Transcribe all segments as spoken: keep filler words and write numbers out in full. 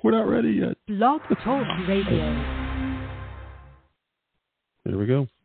We're not ready yet. Blog Talk Radio. There we go.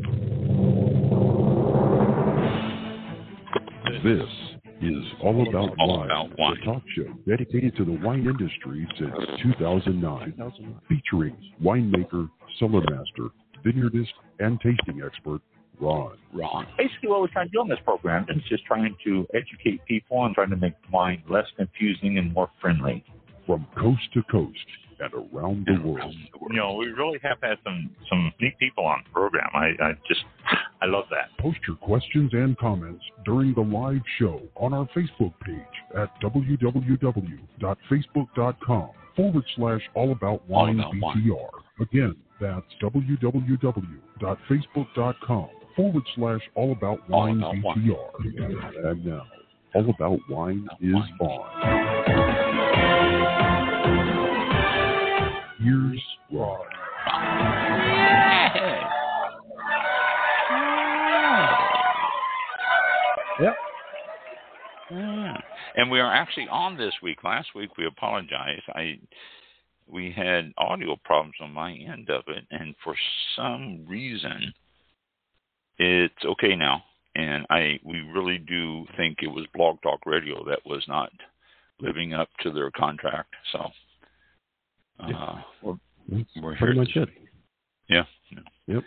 This is All About All Wine, About Wine. a talk show dedicated to the wine industry since two thousand nine, featuring winemaker, cellar master, vineyardist, and tasting expert, Ron. Ron. Basically, what we're trying to do on this program is just trying to educate people and trying to make wine less confusing and more friendly. From coast to coast and around the world. You know, we really have had some, some neat people on the program. I, I just, I love that. Post your questions and comments during the live show on our Facebook page at www.facebook.com forward slash all about wine B T R. Again, that's www.facebook.com forward slash all about wine B T R. And now, All About Wine is on. Here's Ron. Yep. Yeah. And we are actually on this week. Last week, we apologize. I we had audio problems on my end of it, and for some reason, it's okay now. And I we really do think it was Blog Talk Radio that was not living up to their contract. So uh, yeah. we're, we're here. Pretty much it. Yeah. Yep.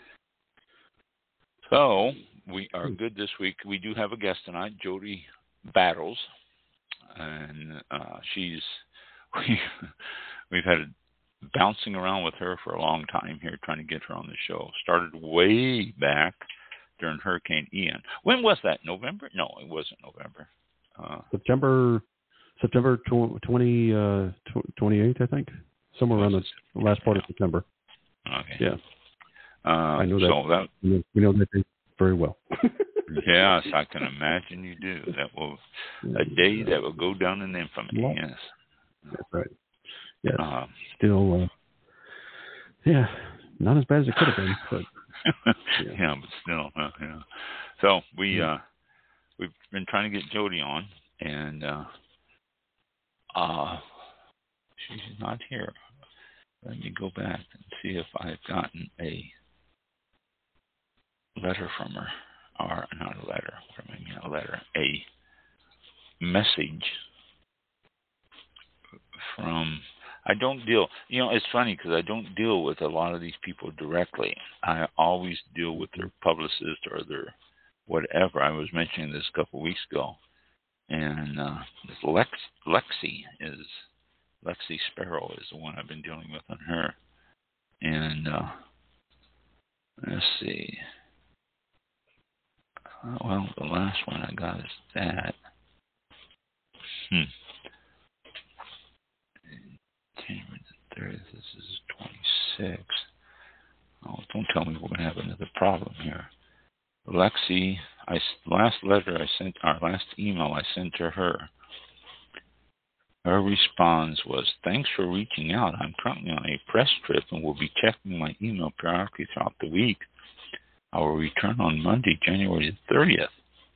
So we are good this week. We do have a guest tonight, Jody Battles, and uh, she's we we've had it bouncing around with her for a long time here, trying to get her on the show. Started way back during Hurricane Ian. When was that? November? No, it wasn't November. Uh, September, September twenty, uh, twenty-eighth, I think. Somewhere around the last part of September. Okay. Yeah. Uh, I know that. So that we know that day very well. Yes, I can imagine you do. That will a day that will go down in infamy. Yeah. Yes. That's right. Yeah. Uh, Still, uh, yeah, not as bad as it could have been, but yeah. yeah, but still, uh, yeah. So we yeah. uh, we've been trying to get Jody on, and uh, uh, she's not here. Let me go back and see if I've gotten a letter from her, or not a letter. What do I mean? A letter, a message from. I don't deal. You know, it's funny because I don't deal with a lot of these people directly. I always deal with their publicist or their whatever. I was mentioning this a couple of weeks ago, and uh, this Lex, Lexi is. Lexi Sparrow is the one I've been dealing with on her. And uh, let's see. Uh, well, the last one I got is that. Hmm. January the thirtieth, this is twenty-six. Oh, don't tell me we're going to have another problem here. Lexi, I, last letter I sent, our last email I sent to her, her response was, thanks for reaching out. I'm currently on a press trip and will be checking my email periodically throughout the week. I will return on Monday, January the thirtieth.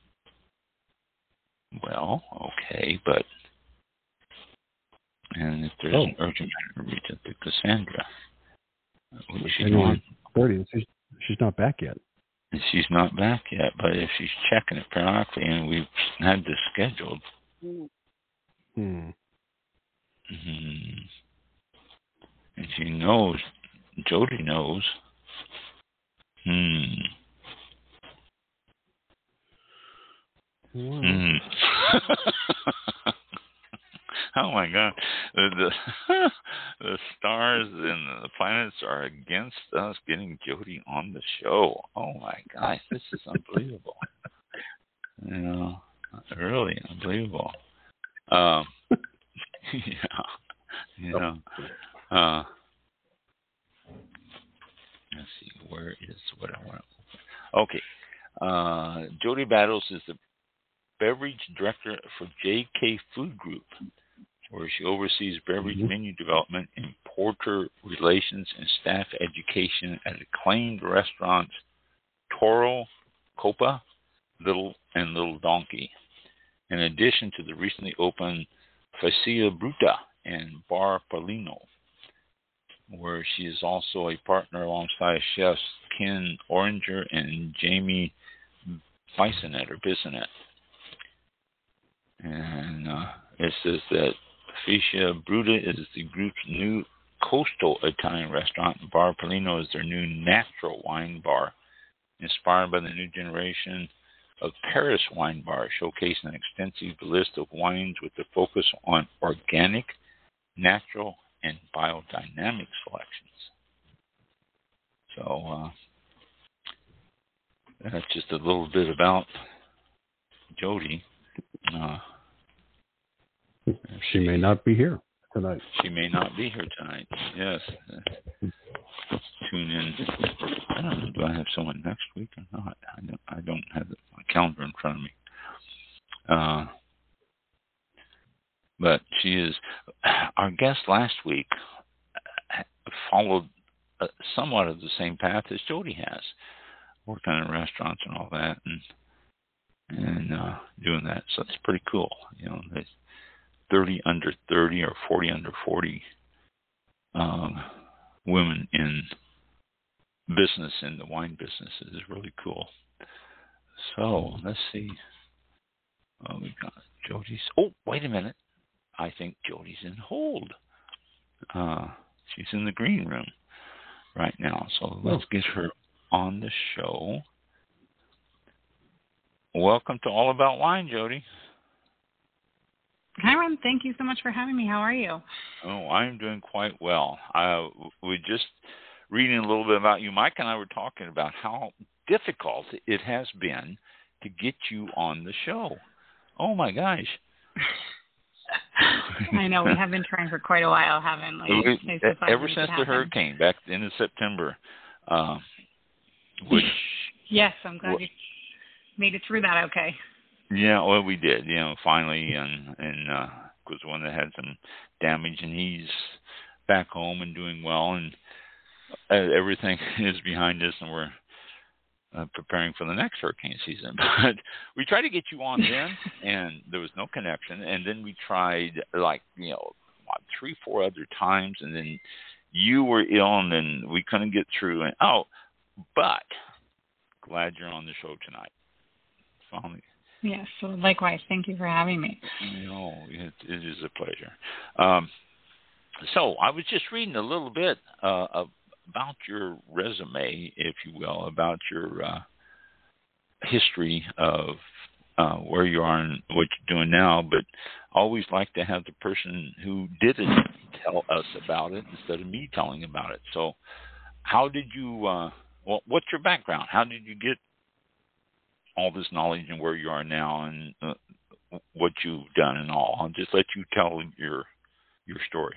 Well, okay, but... And if there's oh. an urgent matter, reach out to Cassandra. What is she January doing? thirtieth. She's, she's not back yet. She's not back yet, but if she's checking it periodically and we've had this scheduled... Hmm. Mm-hmm. And she knows, Jody knows. Hmm. Wow. Hmm. Oh my God, the the, the stars and the planets are against us getting Jody on the show. Oh my gosh, this is unbelievable. You know, really unbelievable. Um. Yeah, you know. Uh, let's see, where is what I want to open? Okay. Uh, Jody Battles is the beverage director for J K Food Group, where she oversees beverage mm-hmm. menu development, importer relations, and staff education at acclaimed restaurants Toro, Copa, Little, and Little Donkey. In addition to the recently opened Faccia Bruta and Bar Polino, where she is also a partner alongside chefs Ken Oringer and Jamie Bisonet or Bisonet. And uh, it says that Fascia Bruta is the group's new coastal Italian restaurant, and Bar Polino is their new natural wine bar, inspired by the new generation of Paris wine bar, showcasing an extensive list of wines with a focus on organic, natural, and biodynamic selections. So uh, that's just a little bit about Jody. Uh, she may not be here tonight. She may not be here tonight. Yes. Uh, tune in. I don't know. Do I have someone next week or not? I don't. I don't have my calendar in front of me. Uh, but she is. Our guest last week followed uh, somewhat of the same path as Jody has, working in restaurants and all that, and and uh, doing that. So it's pretty cool. You know, there's thirty under thirty or forty under forty um, women in business, in the wine business, is really cool. So let's see. Oh, we got Jody's. Oh, wait a minute. I think Jody's in hold. Uh, she's in the green room right now. So let's get her on the show. Welcome to All About Wine, Jody. Hi, Ron. Thank you so much for having me. How are you? Oh, I'm doing quite well. I we just reading a little bit about you. Mike and I were talking about how difficult it has been to get you on the show. Oh my gosh! I know we have been trying for quite a while, haven't we? we ever since the hurricane back in September, uh, which yes, I'm glad you made it through that. Okay. Yeah, well, we did, you know, finally, and and uh, was one that had some damage, and he's back home and doing well, and uh, everything is behind us, and we're uh, preparing for the next hurricane season. But we tried to get you on then, and there was no connection, and then we tried like you know what, three, four other times, and then you were ill, and then we couldn't get through. And oh, but glad you're on the show tonight. Finally. Yes, so likewise. Thank you for having me. No, it, it is a pleasure. Um, so I was just reading a little bit uh, about your resume, if you will, about your uh, history of uh, where you are and what you're doing now, but I always like to have the person who did it tell us about it instead of me telling about it. So how did you, uh, well, what's your background? How did you get all this knowledge and where you are now and uh, what you've done and all? I'll just let you tell your your story.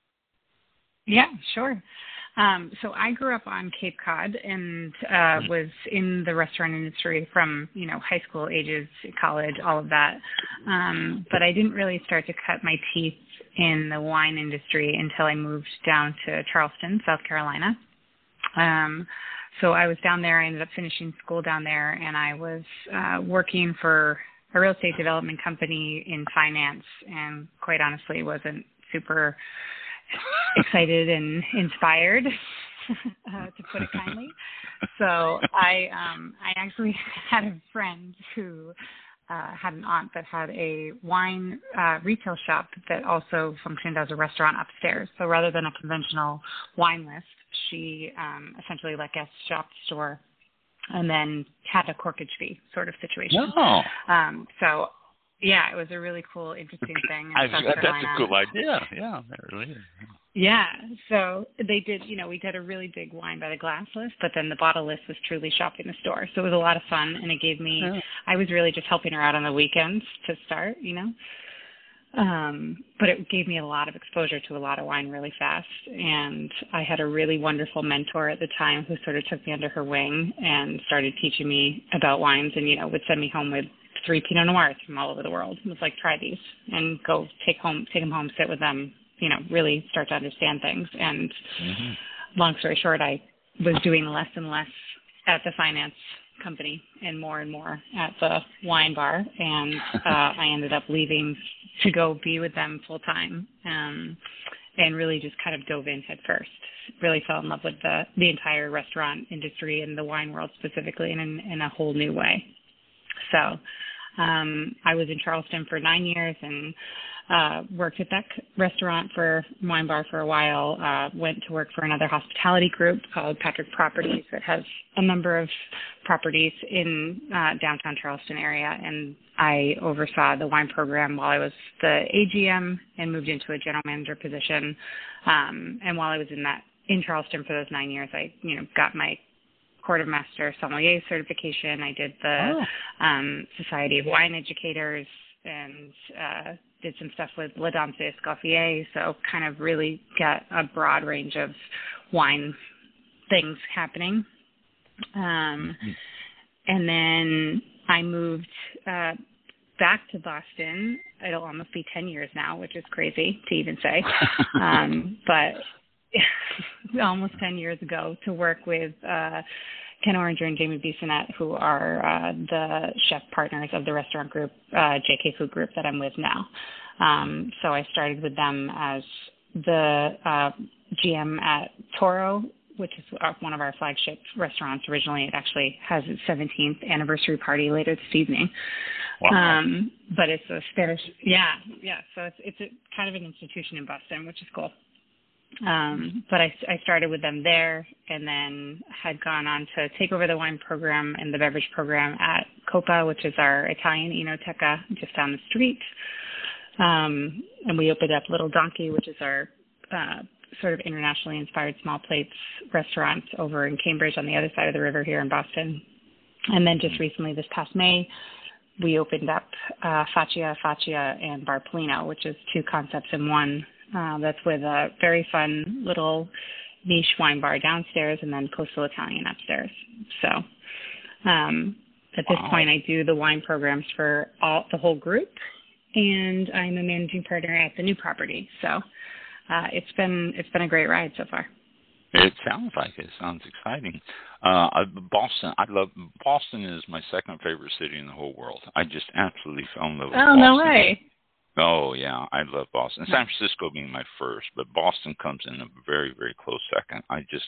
Yeah, sure. Um, so I grew up on Cape Cod and uh, mm-hmm. was in the restaurant industry from, you know, high school ages, college, all of that. Um, but I didn't really start to cut my teeth in the wine industry until I moved down to Charleston, South Carolina. Um So I was down there. I ended up finishing school down there, and I was uh, working for a real estate development company in finance, and quite honestly wasn't super excited and inspired, uh, to put it kindly. So I um, I actually had a friend who uh, had an aunt that had a wine uh, retail shop that also functioned as a restaurant upstairs. So rather than a conventional wine list, she um, essentially let guests shop the store and then had a corkage fee sort of situation. Oh. Um, so, yeah, it was a really cool, interesting thing. In I've, South that's Carolina. a cool idea. Yeah, that really is. Yeah, so they did, you know, we did a really big wine by the glass list, but then the bottle list was truly shopping the store. So it was a lot of fun, and it gave me, yeah. I was really just helping her out on the weekends to start, you know. Um, but it gave me a lot of exposure to a lot of wine really fast. And I had a really wonderful mentor at the time who sort of took me under her wing and started teaching me about wines and, you know, would send me home with three Pinot Noirs from all over the world. It was like, try these and go take home, take them home, sit with them, you know, really start to understand things. And mm-hmm. long story short, I was doing less and less at the finance company and more and more at the wine bar, and uh, I ended up leaving to go be with them full time, um, and really just kind of dove in head first. Really fell in love with the the entire restaurant industry and the wine world specifically, in in a whole new way. So um, I was in Charleston for nine years and uh, worked at that restaurant for wine bar for a while. Uh, went to work for another hospitality group called Patrick Properties that has a number of properties in uh, downtown Charleston area, and I oversaw the wine program while I was the A G M and moved into a general manager position. Um, and while I was in that in Charleston for those nine years, I you know got my Court of Master Sommelier certification. I did the oh. um, Society of Wine Educators and uh, did some stuff with La Danse Escoffier, so kind of really got a broad range of wine things happening. Um, mm-hmm. And then I moved uh, back to Boston. It'll almost be ten years now, which is crazy to even say. um, but almost ten years ago to work with uh, Ken Oranger and Jamie Bissonette, who are uh, the chef partners of the restaurant group, uh, J K Food Group, that I'm with now. Um, so I started with them as the uh, G M at Toro, which is one of our flagship restaurants. Originally, it actually has its seventeenth anniversary party later this evening. Wow. Um, but it's a Spanish, yeah, yeah. So it's it's a, kind of an institution in Boston, which is cool. Um, but I, I started with them there, and then had gone on to take over the wine program and the beverage program at Copa, which is our Italian Enoteca just down the street. Um, and we opened up Little Donkey, which is our uh, sort of internationally inspired small plates restaurant over in Cambridge on the other side of the river here in Boston. And then just recently, this past May, we opened up uh, Faccia, Faccia, and Bar Polino, which is two concepts in one. Uh, that's with a very fun little niche wine bar downstairs and then Coastal Italian upstairs. So um, at this wow. point, I do the wine programs for all the whole group, and I'm a managing partner at the new property. So uh, it's been it's been a great ride so far. It sounds like it. Sounds exciting. Uh, Boston, I love Boston. Is my second favorite city in the whole world. I just absolutely fell in love with oh, Boston. Oh no way! Oh, yeah, I love Boston. San Francisco being my first, but Boston comes in a very, very close second. I just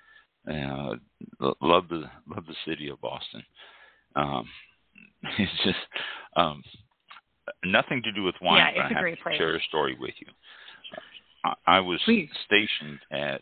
uh, love the love the city of Boston. Um, it's just um, nothing to do with wine. Yeah, it's but a I have great to place. share a story with you. I, I was Please. stationed at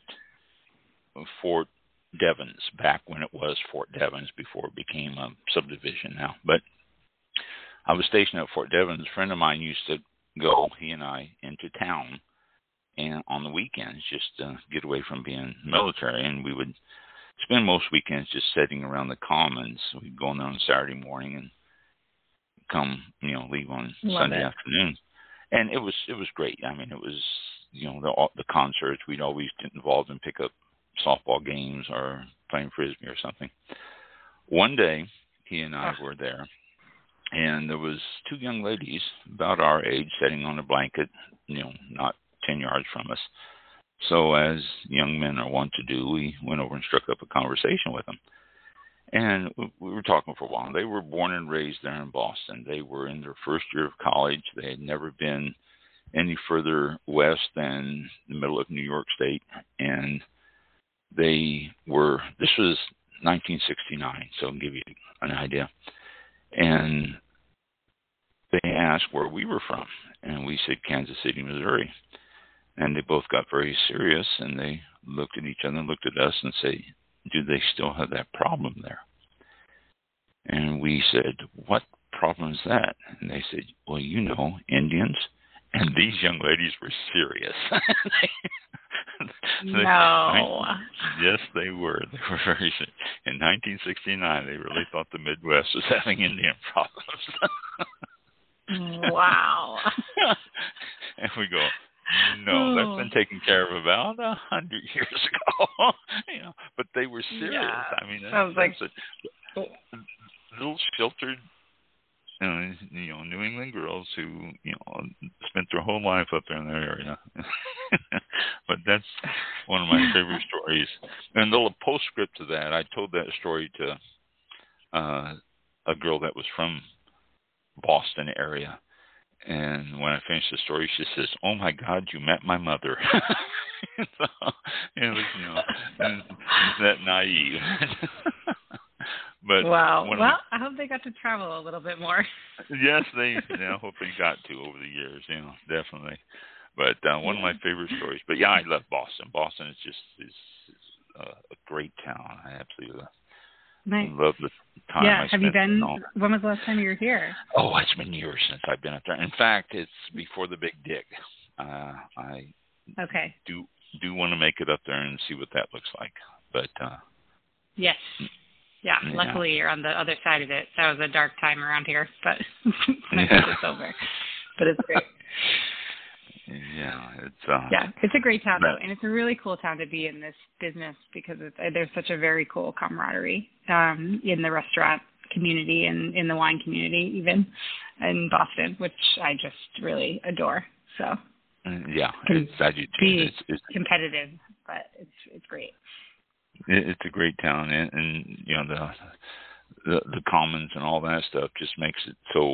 Fort Devens back when it was Fort Devens before it became a subdivision now. But I was stationed at Fort Devens. A friend of mine used to go, he and I, into town and on the weekends just to get away from being military. And we would spend most weekends just sitting around the commons. We'd go in there on Saturday morning and come, you know, leave on Love Sunday it. afternoon. And it was it was great. I mean, it was, you know, the, the concerts. We'd always get involved in pick up softball games or playing Frisbee or something. One day, he and I oh. were there. And there was two young ladies about our age sitting on a blanket, you know, not ten yards from us. So as young men are wont to do, we went over and struck up a conversation with them. And we were talking for a while. They were born and raised there in Boston. They were in their first year of college. They had never been any further west than the middle of New York State. And they were, this was nineteen sixty-nine, so I'll give you an idea. And they asked where we were from, and we said Kansas City, Missouri. And they both got very serious, and they looked at each other and looked at us and said, do they still have that problem there? And we said, what problem is that? And they said, well, you know, Indians. And these young ladies were serious. they, no. They, yes, they were. They were very serious. In nineteen sixty-nine, they really thought the Midwest was having Indian problems. Wow. And we go, no, that's been taken care of about a hundred years ago. You know, but they were serious. Yeah. I mean, that, Sounds that's like a little sheltered, you know, you know, New England girls who, you know, spent their whole life up there in that area. But that's one of my favorite stories. And a little postscript to that, I told that story to uh, a girl that was from Boston area. And when I finished the story, she says, "Oh my God, you met my mother." So, it was, you know, and that naive. But wow. Well, my, I hope they got to travel a little bit more. Yes, they. You know, hope they got to over the years. You know, definitely. But uh, one of my favorite stories. But yeah, I love Boston. Boston is just is, is uh, a great town. I absolutely love. Nice. Love the time yeah. I Have you been? all. When was the last time you were here? Oh, it's been years since I've been up there. In fact, it's before the big dig. Uh, I okay. do do want to make it up there and see what that looks like. But uh, yes. Yeah, yeah, luckily you're on the other side of it. That was a dark time around here, but yeah. it's over. But it's great. Yeah, it's uh, yeah, it's a great town but, though, and it's a really cool town to be in this business because it's, there's such a very cool camaraderie um, in the restaurant community and in the wine community, even in Boston, which I just really adore. So yeah, it's I do too. Be It's, it's competitive, but it's it's great. It's a great town, and, and you know the, the the commons and all that stuff just makes it so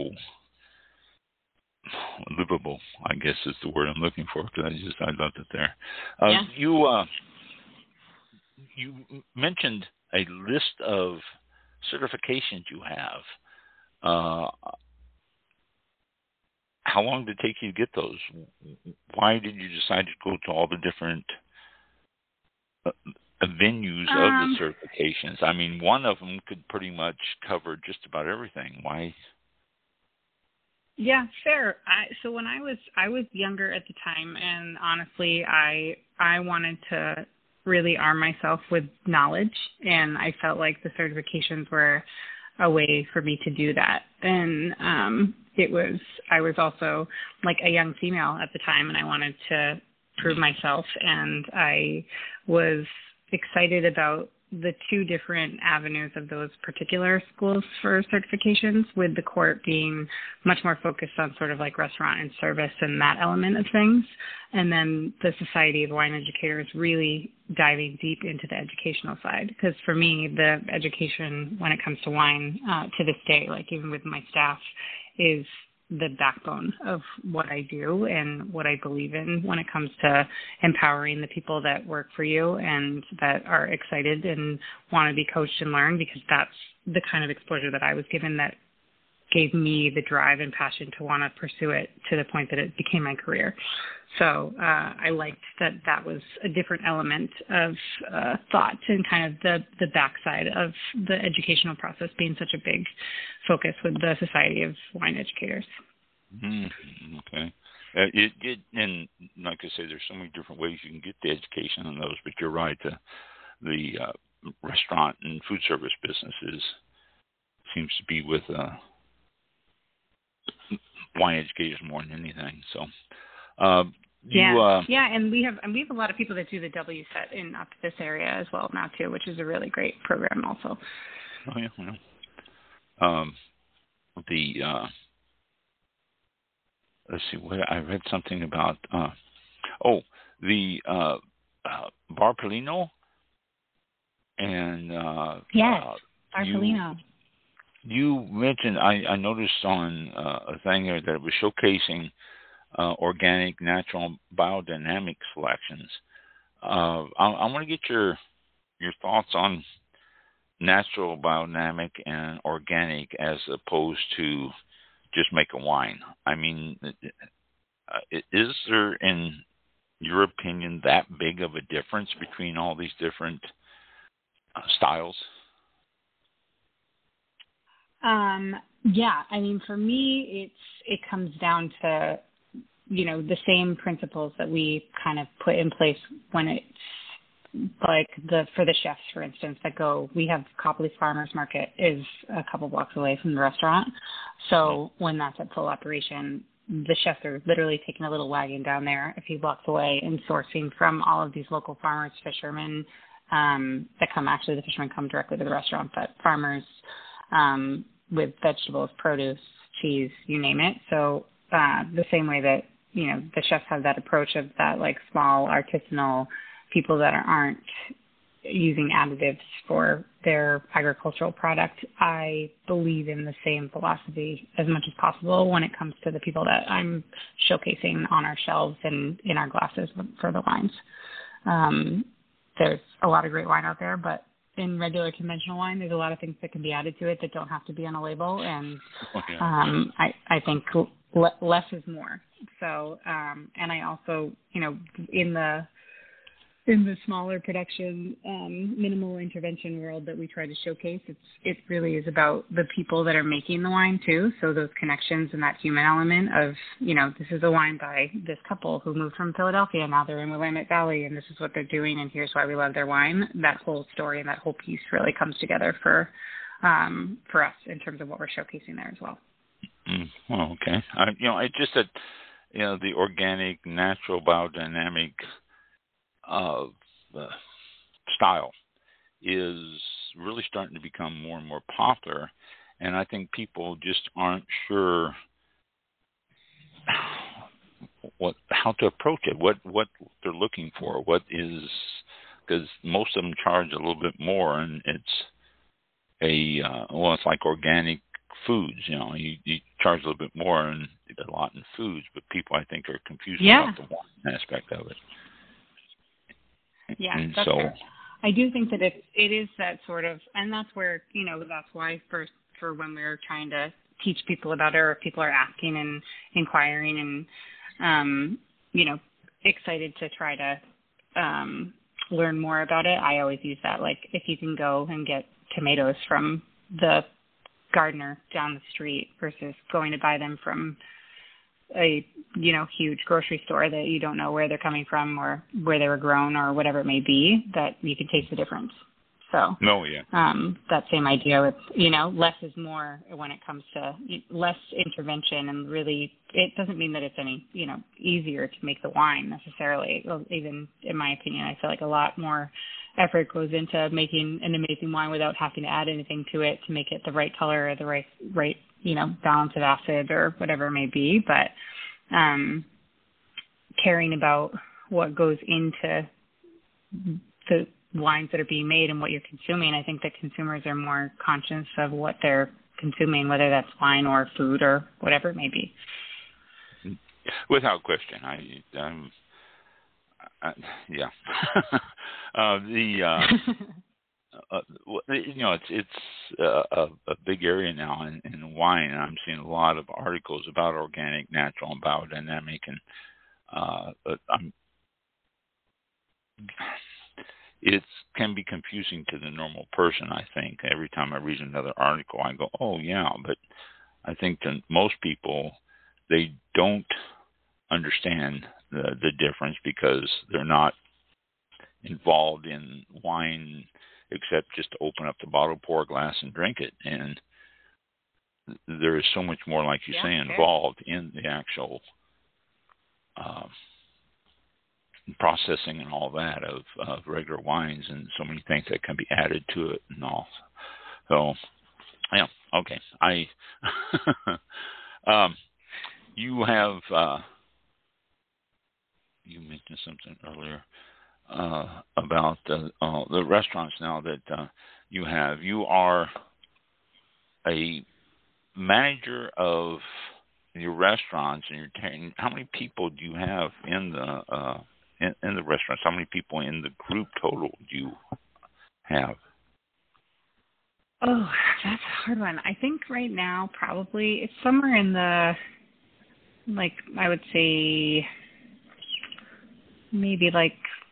livable. I guess is the word I'm looking for because I just I love it there. Uh, yeah. You uh, you mentioned a list of certifications you have. Uh, how long did it take you to get those? Why did you decide to go to all the different uh, venues um, of the certifications? I mean, one of them could pretty much cover just about everything. Why? Yeah, fair. I, so when I was I was younger at the time, and honestly, I I wanted to really arm myself with knowledge, and I felt like the certifications were a way for me to do that. And um, it was I was also like a young female at the time, and I wanted to prove myself, and I was excited about the two different avenues of those particular schools for certifications, with the court being much more focused on sort of like restaurant and service and that element of things. And then the Society of Wine Educators really diving deep into the educational side. Because for me, the education when it comes to wine uh, to this day, like even with my staff, is the backbone of what I do and what I believe in when it comes to empowering the people that work for you and that are excited and want to be coached and learn, because that's the kind of exposure that I was given that gave me the drive and passion to want to pursue it to the point that it became my career. So uh, I liked that that was a different element of uh, thought and kind of the, the backside of the educational process being such a big focus with the Society of Wine Educators. Mm-hmm. Okay. Uh, it, it, and like I say, there's so many different ways you can get the education on those, but you're right. The, the uh, restaurant and food service businesses seems to be with uh, wine educators more than anything. So, uh, you, yeah, uh, yeah, and we have and we have a lot of people that do the W set in up this area as well now too, which is a really great program also. Oh yeah, yeah. Um, the uh, let's see, what I read something about. Uh, oh, the uh, uh, Bar Polino and uh, yes, uh, Bar you, Polino. You mentioned I, I noticed on uh, a thing there that it was showcasing uh, organic, natural, biodynamic selections. Uh, I, I want to get your your thoughts on natural, biodynamic, and organic as opposed to just make a wine. I mean, uh, is there, in your opinion, that big of a difference between all these different uh, styles? Um, yeah, I mean, for me, it's it comes down to, you know, the same principles that we kind of put in place when it's like the for the chefs, for instance, that go. We have Copley Farmers Market is a couple blocks away from the restaurant, so when that's at full operation, the chefs are literally taking a little wagon down there a few blocks away and sourcing from all of these local farmers, fishermen um, that come. Actually, the fishermen come directly to the restaurant, but farmers. Um, with vegetables, produce, cheese, you name it. So uh, the same way that, you know, the chefs have that approach of that like small artisanal people that aren't using additives for their agricultural product. I believe in the same philosophy as much as possible when it comes to the people that I'm showcasing on our shelves and in our glasses for the wines. Um, there's a lot of great wine out there, but in regular conventional wine, there's a lot of things that can be added to it that don't have to be on a label. And um, I, I think l- less is more. So, um, and I also, you know, in the in the smaller production, um, minimal intervention world that we try to showcase, it's it really is about the people that are making the wine too. So those connections and that human element of, you know, this is a wine by this couple who moved from Philadelphia. Now they're in Willamette Valley, and this is what they're doing, and here's why we love their wine. That whole story and that whole piece really comes together for um, for us in terms of what we're showcasing there as well. Mm, well, okay. I, you know, it's just that, you know, the organic, natural, biodynamic of uh, style is really starting to become more and more popular, and I think people just aren't sure what how to approach it, what what they're looking for, what is, because most of them charge a little bit more, and it's a uh, well, it's like organic foods, you know, you, you charge a little bit more and a lot in foods, but people I think are confused yeah. about the wine aspect of it. Yeah, and that's so, fair. I do think that it it is that sort of, and that's where, you know, that's why for for when we're trying to teach people about it, or if people are asking and inquiring and, um, you know, excited to try to um, learn more about it, I always use that. Like, if you can go and get tomatoes from the gardener down the street versus going to buy them from a, you know, huge grocery store that you don't know where they're coming from or where they were grown or whatever it may be, that you can taste the difference. So, no, yeah. um, that same idea with, you know, less is more when it comes to less intervention, and really, it doesn't mean that it's any, you know, easier to make the wine necessarily. Even in my opinion, I feel like a lot more effort goes into making an amazing wine without having to add anything to it to make it the right color or the right, right, you know, balance of acid or whatever it may be. But um, caring about what goes into the wines that are being made and what you're consuming, I think that consumers are more conscious of what they're consuming, whether that's wine or food or whatever it may be. Without question. I, um, I yeah. uh, the, uh, uh, you know, it's, it's uh, a, a big area now in, in wine, and I'm seeing a lot of articles about organic, natural, and biodynamic, and uh, I'm, it can be confusing to the normal person, I think. Every time I read another article, I go, oh, yeah. But I think that most people, they don't understand the, the difference because they're not involved in wine except just to open up the bottle, pour a glass, and drink it. And there is so much more, like you yeah, say, sure. involved in the actual uh, processing and all that of, of regular wines, and so many things that can be added to it and all. So, yeah, okay. I, um, you have, uh, you mentioned something earlier uh, about uh, uh, the restaurants now that uh, you have. You are a manager of your restaurants, and you're how many people do you have in the uh, in, in the restaurants? How many people in the group total do you have? Oh, that's a hard one. I think right now probably it's somewhere in the, like, I would say maybe like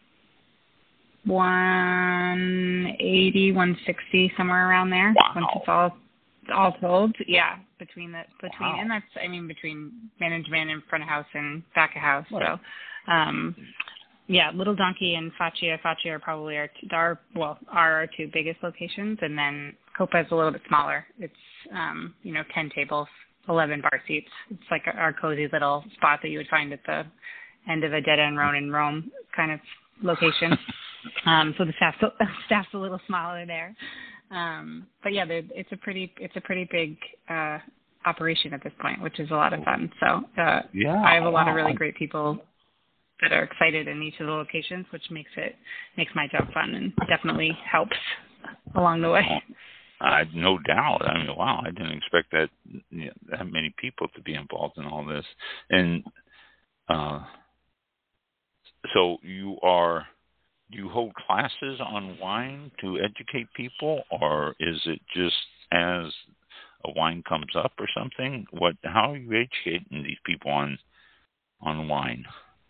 one eighty, one sixty, somewhere around there. Wow. Once it's all all told, yeah, between the between Wow. and that's I mean between management and front of house and back of house. Right. So, um, yeah, Little Donkey and Faccia. Faccia are probably our, our well are our two biggest locations, and then Copa is a little bit smaller. It's um, you know ten tables, eleven bar seats. It's like our cozy little spot that you would find at the end of a dead end road in Rome kind of location. um, so the staff's staff's a little smaller there. Um, but yeah, it's a pretty it's a pretty big uh, operation at this point, which is a lot of fun. So uh, yeah, I have a lot wow. of really great people that are excited in each of the locations, which makes it makes my job fun and definitely helps along the way. Uh, no doubt. I mean, wow, I didn't expect that you know, that many people to be involved in all this. And uh, so you are, you hold classes on wine to educate people, or is it just as a wine comes up or something? What? How are you educating these people on on wine?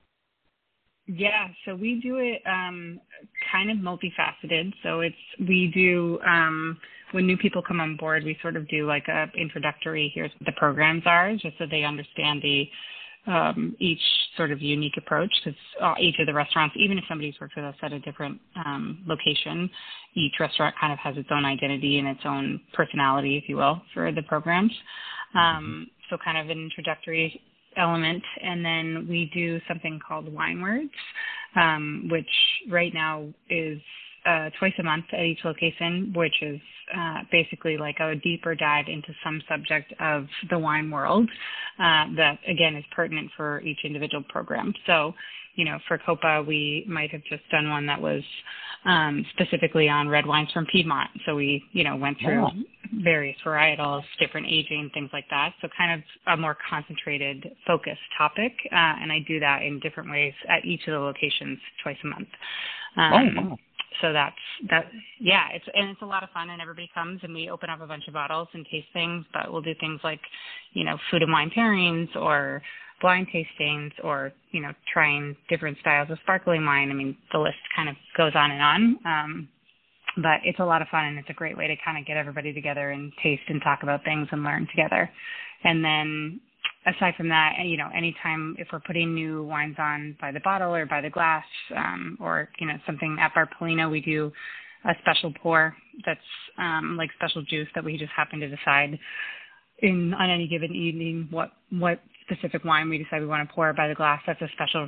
Yeah, so we do it um, kind of multifaceted. So it's we do um, when new people come on board, we sort of do like a introductory. Here's what the programs are, just so they understand the um, each sort of unique approach. Because uh, each of the restaurants, even if somebody's worked with us at a different um, location, each restaurant kind of has its own identity and its own personality, if you will, for the programs. Um, so kind of an introductory element, and then we do something called Wine Words, um, which right now is uh, twice a month at each location, which is uh, basically like a deeper dive into some subject of the wine world uh, that, again, is pertinent for each individual program. So, you know, for Copa, we might have just done one that was um, specifically on red wines from Piedmont. So we, you know, went through oh. various varietals, different aging, things like that. So kind of a more concentrated, focused topic. Uh, and I do that in different ways at each of the locations twice a month. Um, oh, wow. So that's, that, yeah, it's, and it's a lot of fun, and everybody comes and we open up a bunch of bottles and taste things, but we'll do things like, you know, food and wine pairings or blind tastings or, you know, trying different styles of sparkling wine. I mean, the list kind of goes on and on. Um, but it's a lot of fun, and it's a great way to kind of get everybody together and taste and talk about things and learn together. And then aside from that, you know, anytime if we're putting new wines on by the bottle or by the glass, um, or, you know, something at Bar Polino, we do a special pour that's um, like special juice that we just happen to decide in on any given evening what what specific wine we decide we want to pour by the glass. That's a special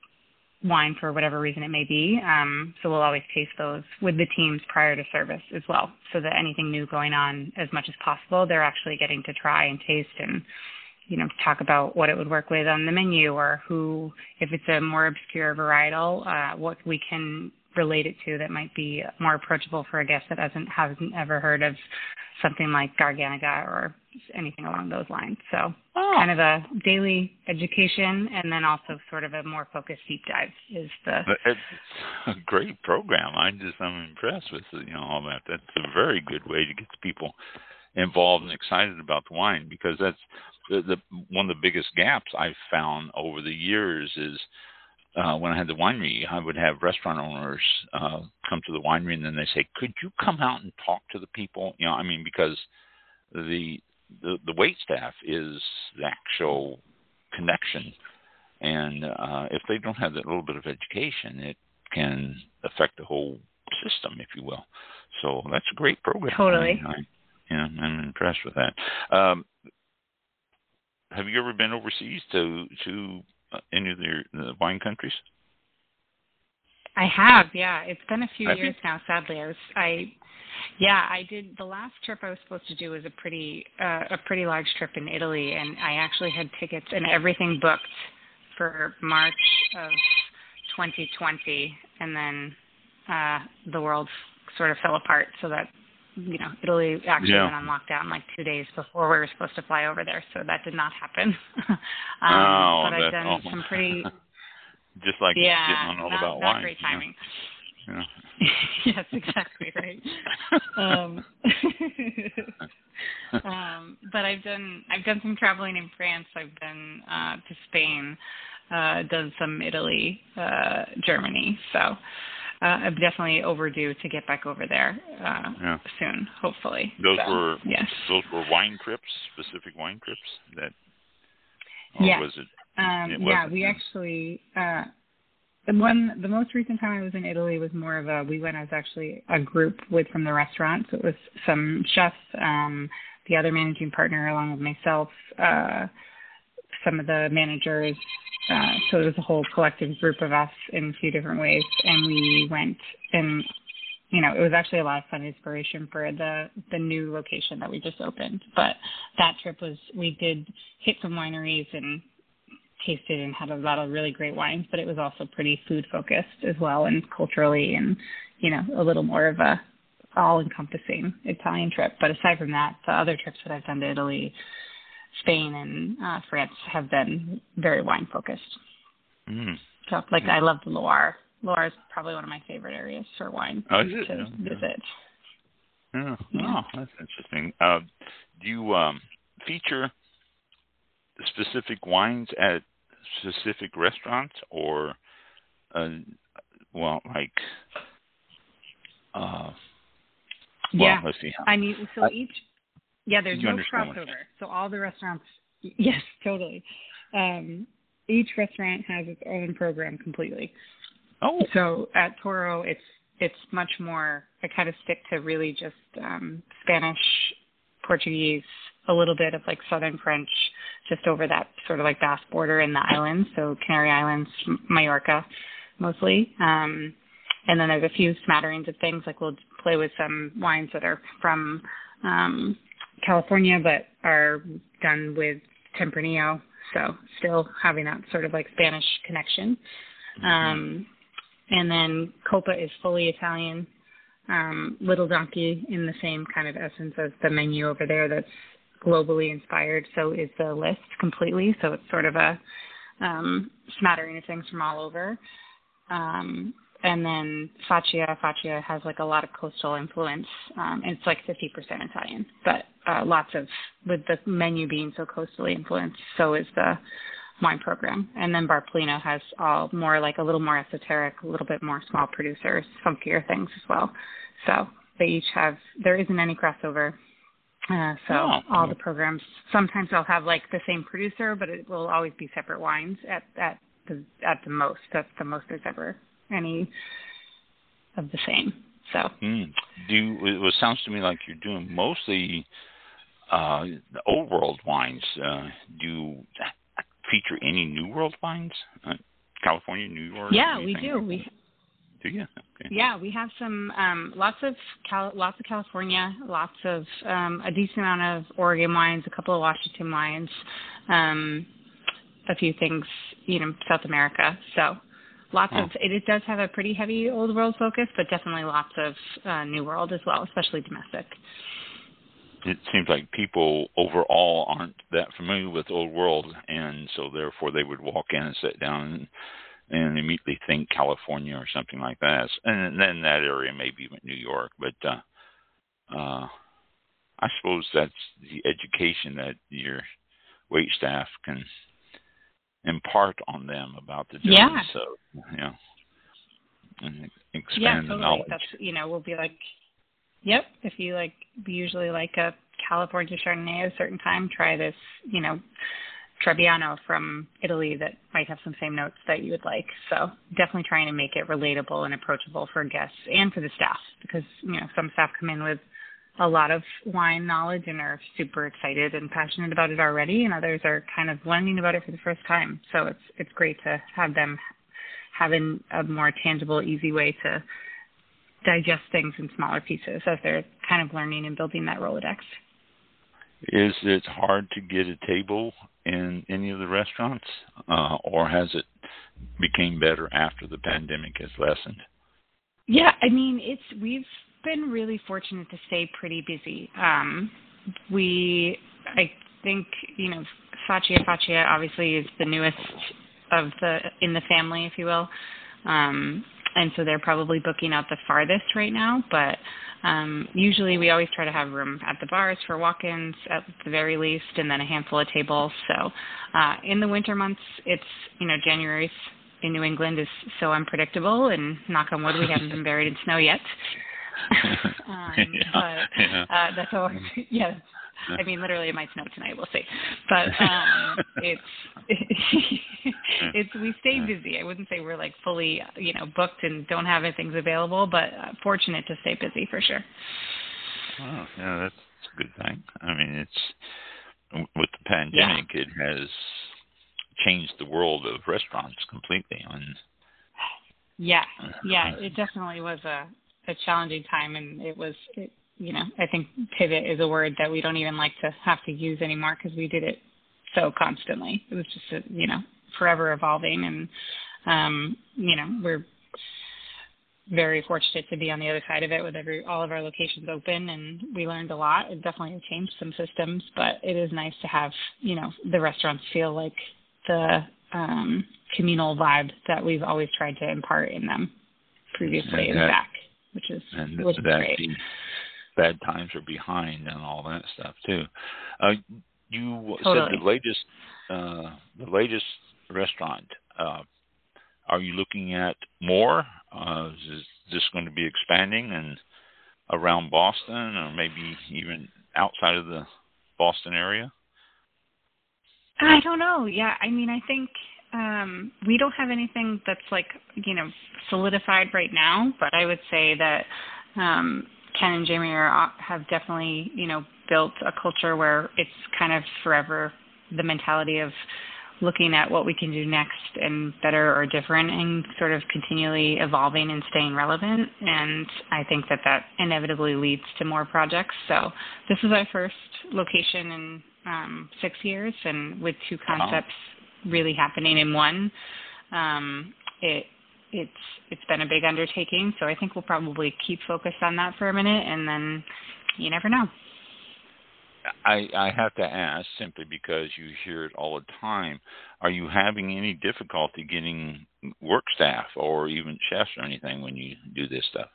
wine for whatever reason it may be. Um, so we'll always taste those with the teams prior to service as well, so that anything new going on as much as possible, they're actually getting to try and taste and, you know, talk about what it would work with on the menu, or who, if it's a more obscure varietal, uh, what we can relate it to that might be more approachable for a guest that hasn't hasn't ever heard of something like Garganega or anything along those lines. So oh. kind of a daily education, and then also sort of a more focused deep dive is the. It's a great program. I just I'm impressed with you know all that. That's a very good way to get people involved and excited about the wine, because that's the, the one of the biggest gaps I've found over the years is. Uh, when I had the winery, I would have restaurant owners uh, come to the winery, and then they say, "Could you come out and talk to the people?" You know, I mean, because the the, the wait staff is the actual connection, and uh, if they don't have that little bit of education, it can affect the whole system, if you will. So that's a great program. Totally. I, I, yeah, I'm impressed with that. Um, have you ever been overseas to to Uh, any of the, the wine countries? I have, yeah. It's been a few have years you? now. Sadly, I was, I, yeah, I did. The last trip I was supposed to do was a pretty, uh, a pretty large trip in Italy, and I actually had tickets and everything booked for March of twenty twenty, and then uh, the world sort of fell apart. So that, you know, Italy actually yeah. went on lockdown like two days before we were supposed to fly over there, so that did not happen. um, oh, but I've done oh. some pretty, just like yeah, getting on all not, about not wine. great timing. Yeah. Yes, exactly right. um, um, but I've done I've done some traveling in France. I've been uh, to Spain, uh, done some Italy, uh, Germany. So. Uh, I'm definitely overdue to get back over there uh, yeah. soon, hopefully. Those so, were yes. those were wine trips, specific wine trips. That or yes. was it? Um, it yeah, we actually uh, the one the most recent time I was in Italy was more of a we went as actually a group with from the restaurant. So it was some chefs, um, the other managing partner along with myself, uh, some of the managers. Uh, so it was a whole collective group of us in a few different ways, and we went and, you know, it was actually a lot of fun inspiration for the, the new location that we just opened. But that trip was, we did hit some wineries and tasted and had a lot of really great wines, but it was also pretty food focused as well, and culturally, and you know, a little more of a all-encompassing Italian trip. But aside from that, the other trips that I've done to Italy, Spain, and uh, France have been very wine-focused. Mm. So, like, I love the Loire. Loire is probably one of my favorite areas for wine oh, is it? to Yeah. visit. Yeah. Yeah. Oh, that's interesting. Uh, do you um, feature specific wines at specific restaurants, or, uh, well, like, uh, well, yeah. let's see. How, I mean, so I, each, yeah, there's you no understand crossover. what- So all the restaurants, yes, totally. Um, each restaurant has its own program completely. Oh. So at Toro, it's it's much more, I kind of stick to really just um, Spanish, Portuguese, a little bit of like Southern French, just over that sort of like Basque border in the islands. So Canary Islands, Mallorca, mostly. Um, and then there's a few smatterings of things, like we'll play with some wines that are from um, California, but are done with Tempranillo. So still having that sort of like Spanish connection. Mm-hmm. Um, and then Copa is fully Italian. Um, Little Donkey in the same kind of essence as the menu over there that's globally inspired. So is the list completely. So it's sort of a um, smattering of things from all over. Um, and then Faccia, Faccia has like a lot of coastal influence. Um, and it's like fifty percent Italian, but uh, lots of, with the menu being so coastally influenced, so is the wine program. And then Bar Polino has all more like a little more esoteric, a little bit more small producers, funkier things as well. So they each have, there isn't any crossover. Uh, so oh. all the programs, sometimes they'll have like the same producer, but it will always be separate wines at, at the, at the most. That's the most there's ever any of the same. So mm. do you, it sounds to me like you're doing mostly uh, the old world wines. Uh, do you feature any New World wines? Uh, California, New York? Yeah, we anything do. like We do you? Okay. Yeah, we have some um, lots of Cal- lots of California, lots of um, a decent amount of Oregon wines, a couple of Washington wines, um, a few things, you know, South America. So lots oh. of it, it does have a pretty heavy old world focus, but definitely lots of uh, New World as well, especially domestic. It seems like people overall aren't that familiar with Old World, and so therefore they would walk in and sit down and, and immediately think California or something like that. And then that area, maybe even New York. But uh, uh, I suppose that's the education that your wait staff can impart on them about the difference. Yeah. So, you know, and expand yeah, the totally. knowledge. That's, you know, we'll be like, yep, if you like, we usually like a California Chardonnay at a certain time, try this, you know, Trebbiano from Italy that might have some same notes that you would like. So definitely trying to make it relatable and approachable for guests and for the staff, because, you know, some staff come in with a lot of wine knowledge and are super excited and passionate about it already, and others are kind of learning about it for the first time. So it's it's great to have them having a more tangible, easy way to digest things in smaller pieces as they're kind of learning and building that Rolodex. Is it hard to get a table in any of the restaurants, uh, or has it became better after the pandemic has lessened? Yeah, I mean, it's we've been really fortunate to stay pretty busy. Um, we, I think, you know, Faccia Faccia obviously is the newest of the in the family, if you will. Um, and so they're probably booking out the farthest right now, but um, usually we always try to have room at the bars for walk-ins at the very least, and then a handful of tables. So uh, in the winter months, it's, you know, January in New England is so unpredictable, and knock on wood, we haven't been buried in snow yet. um, yeah, but yeah. Uh, that's always, yeah. I mean, literally, it might snow tonight. We'll see. But um, it's it's we stay busy. I wouldn't say we're like fully, you know, booked and don't have any things available, but uh, fortunate to stay busy for sure. Oh, yeah, that's a good thing. I mean, it's with the pandemic, yeah. It has changed the world of restaurants completely. On yeah, yeah, it definitely was a, a challenging time, and it was. It, You know, I think pivot is a word that we don't even like to have to use anymore because we did it so constantly. It was just, a, you know, forever evolving, and um, you know, we're very fortunate to be on the other side of it with every all of our locations open, and we learned a lot. It definitely changed some systems, but it is nice to have, you know, the restaurants feel like the um, communal vibe that we've always tried to impart in them previously and, and that, back, which is and which is that great. The bad times are behind and all that stuff too. Uh, you Totally. said the latest, uh, the latest restaurant. Uh, are you looking at more? Uh, is this going to be expanding and around Boston, or maybe even outside of the Boston area? I don't know. Yeah, I mean, I think um, we don't have anything that's like, you know, solidified right now, but I would say that um, Ken and Jamie are, have definitely, you know, built a culture where it's kind of forever the mentality of looking at what we can do next and better or different, and sort of continually evolving and staying relevant. And I think that that inevitably leads to more projects. So this is our first location in um, six years, and with two concepts wow. really happening in one, um, it it's it's been a big undertaking. So I think we'll probably keep focused on that for a minute, and then you never know. I, I have to ask, simply because you hear it all the time, are you having any difficulty getting work staff or even chefs or anything when you do this stuff?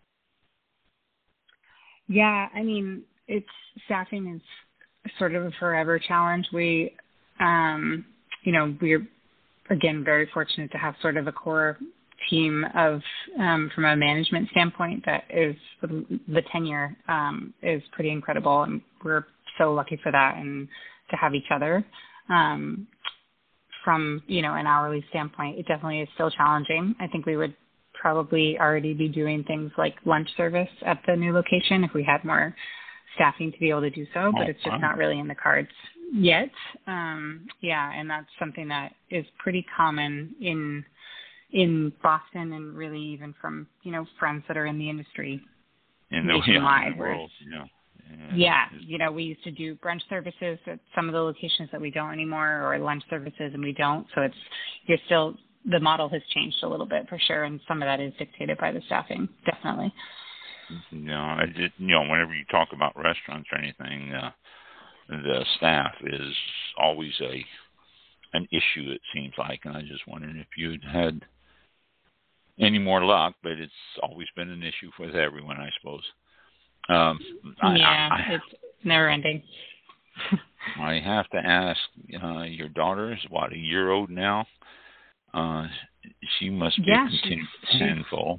Yeah, I mean, it's staffing is sort of a forever challenge. We, um, you know, we're, again, very fortunate to have sort of a core team of, um, from a management standpoint, that is, the tenure um, is pretty incredible, and we're so lucky for that and to have each other. Um, from, you know, an hourly standpoint, it definitely is still challenging. I think we would probably already be doing things like lunch service at the new location if we had more staffing to be able to do so, but it's just not really in the cards yet. Um, yeah, and that's something that is pretty common in in Boston, and really even from, you know, friends that are in the industry in the, nationwide. Yeah, in the world, yeah. Yeah. yeah, you know, we used to do brunch services at some of the locations that we don't anymore, or lunch services, and we don't. So it's, you're still, the model has changed a little bit for sure, and some of that is dictated by the staffing, definitely. You know, I did, you know, whenever you talk about restaurants or anything, uh, the staff is always a an issue, it seems like, and I just wondered if you'd had any more luck, but it's always been an issue with everyone, I suppose. Um, yeah, I, I, it's never ending. I have to ask, uh, your daughter is, what, a year old now? Uh, she must be yeah, a continued she's, handful.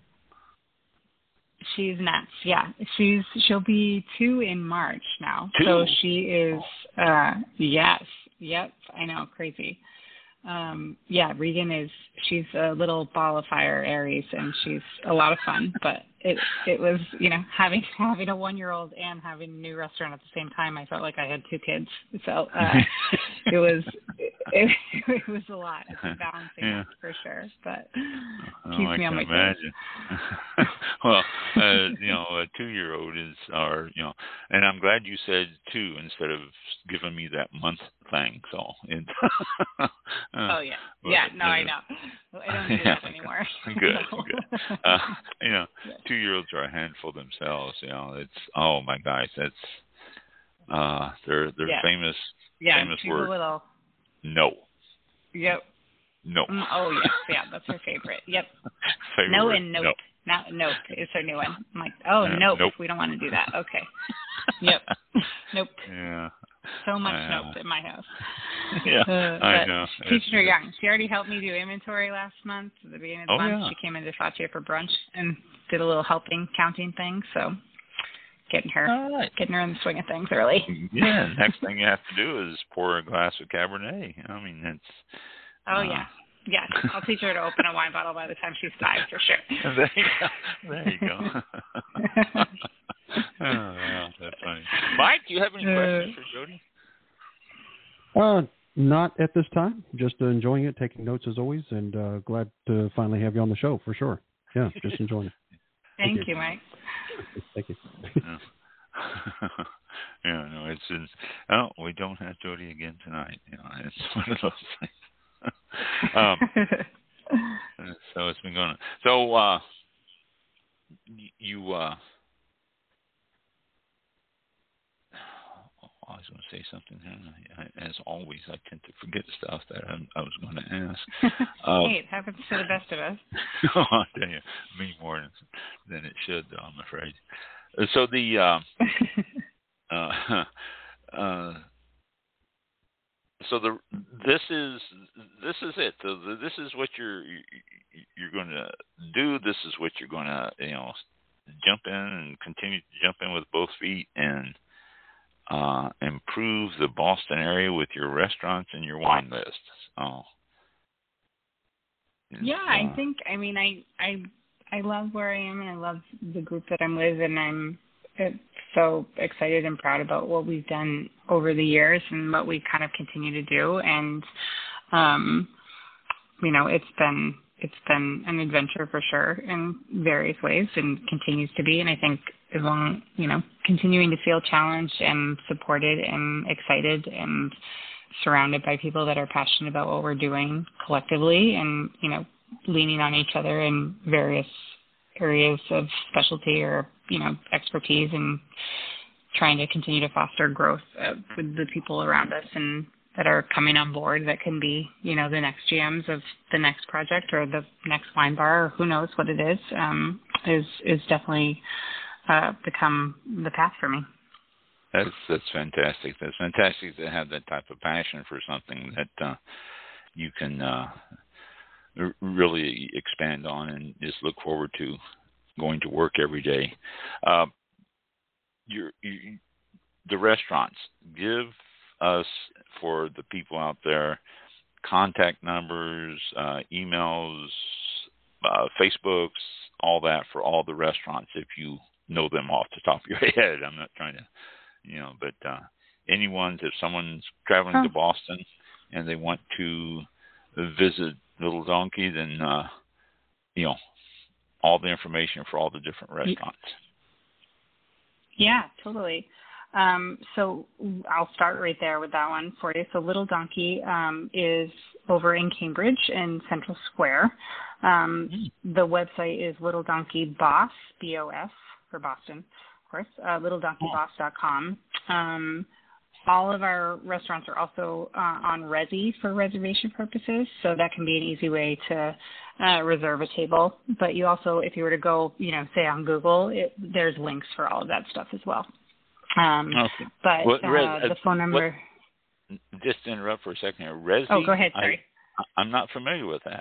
She's nuts. Yeah, she's she'll be two in March now. Two? So she is. Uh, yes. Yep. I know. Crazy. Um, yeah, Regan is, she's a little ball of fire, Aries, and she's a lot of fun, but it, it was, you know, having, having a one-year-old and having a new restaurant at the same time, I felt like I had two kids. So, uh, it was, it, it was a lot. It's a balancing yeah. act for sure, but oh, keeps I me on can my imagine. Well, uh, you know, a two-year-old is, our, you know, and I'm glad you said two instead of giving me that month thing. So, it, uh, oh yeah, but, yeah. No, uh, I know. I don't do yeah. that anymore. Good, so. good. Uh, you know, yes. two-year-olds are a handful themselves. You know, it's oh my gosh, that's uh, they're they're yeah. famous. Yeah, famous she's word. a little. No. Yep. No. Mm, oh yes, yeah, that's her favorite. Yep. favorite no word. and nope. No. Now nope is her new one. I'm like, oh uh, nope, nope, we don't want to do that. Okay. Yep. Nope. Yeah. So much uh, nope in my house. Yeah, uh, I know. Teaching her young. She already helped me do inventory last month. At the beginning of the oh, month, yeah. she came into Fatia for brunch and did a little helping counting thing. So getting her, right. getting her in the swing of things early. Yeah. Next thing you have to do is pour a glass of Cabernet. I mean, it's. Oh uh, yeah. Yeah, I'll teach her to open a wine bottle by the time she's five for sure. There you go. There you go. oh, yeah, that's funny. Mike, do you have any questions for Jody? Uh, not at this time. Just uh, enjoying it, taking notes as always, and uh, glad to finally have you on the show for sure. Yeah, just enjoying it. Thank, Thank you. you, Mike. Thank you. yeah. yeah, no, it's, it's oh, we don't have Jody again tonight. You know, it's one of those things. um, so it's been going on. So uh, you, uh, I was going to say something here. As always, I tend to forget stuff that I, I was going to ask. Um, hey, it happens to the best of us. I'll tell you, me more than it should, though, I'm afraid. So the uh, uh, uh, so the this is this is it. So the, this is what you're you're going to do. This is what you're going to you know jump in and continue to jump in with both feet and uh, improve the Boston area with your restaurants and your wine list. So, yeah, uh, I think. I mean, I I I love where I am, and I love the group that I'm with, and I'm so excited and proud about what we've done over the years and what we kind of continue to do. And um, you know, it's been it's been an adventure for sure in various ways, and continues to be. And I think as long, you know, continuing to feel challenged and supported and excited and surrounded by people that are passionate about what we're doing collectively, and, you know, leaning on each other in various areas of specialty or, you know, expertise, and trying to continue to foster growth uh, with the people around us and that are coming on board that can be, you know, the next G Ms of the next project or the next wine bar, or who knows what it is, um, is, is definitely uh, become the path for me. That's that's fantastic. That's fantastic to have that type of passion for something that uh, you can uh, r- really expand on and just look forward to going to work every day. Uh, your, you, the restaurants, give us, for the people out there, contact numbers, uh, emails, uh, Facebooks, all that for all the restaurants if you know them off the top of your head. I'm not trying to, you know, but uh, anyone's, if someone's traveling huh. to Boston and they want to visit Little Donkey, then, uh, you know, all the information for all the different restaurants. Yeah, totally. Um, so I'll start right there with that one for you. So Little Donkey um, is over in Cambridge in Central Square. Um, mm. The website is Little Donkey Boss, B O S, for Boston, of course, uh, little donkey boss dot com. Um, all of our restaurants are also uh, on Resy for reservation purposes, so that can be an easy way to uh, reserve a table. But you also, if you were to go, you know, say on Google, it, there's links for all of that stuff as well. Um, okay. But well, Res, uh, the phone number... What, just to interrupt for a second here. Resy, oh, go ahead, sorry. I, I'm not familiar with that.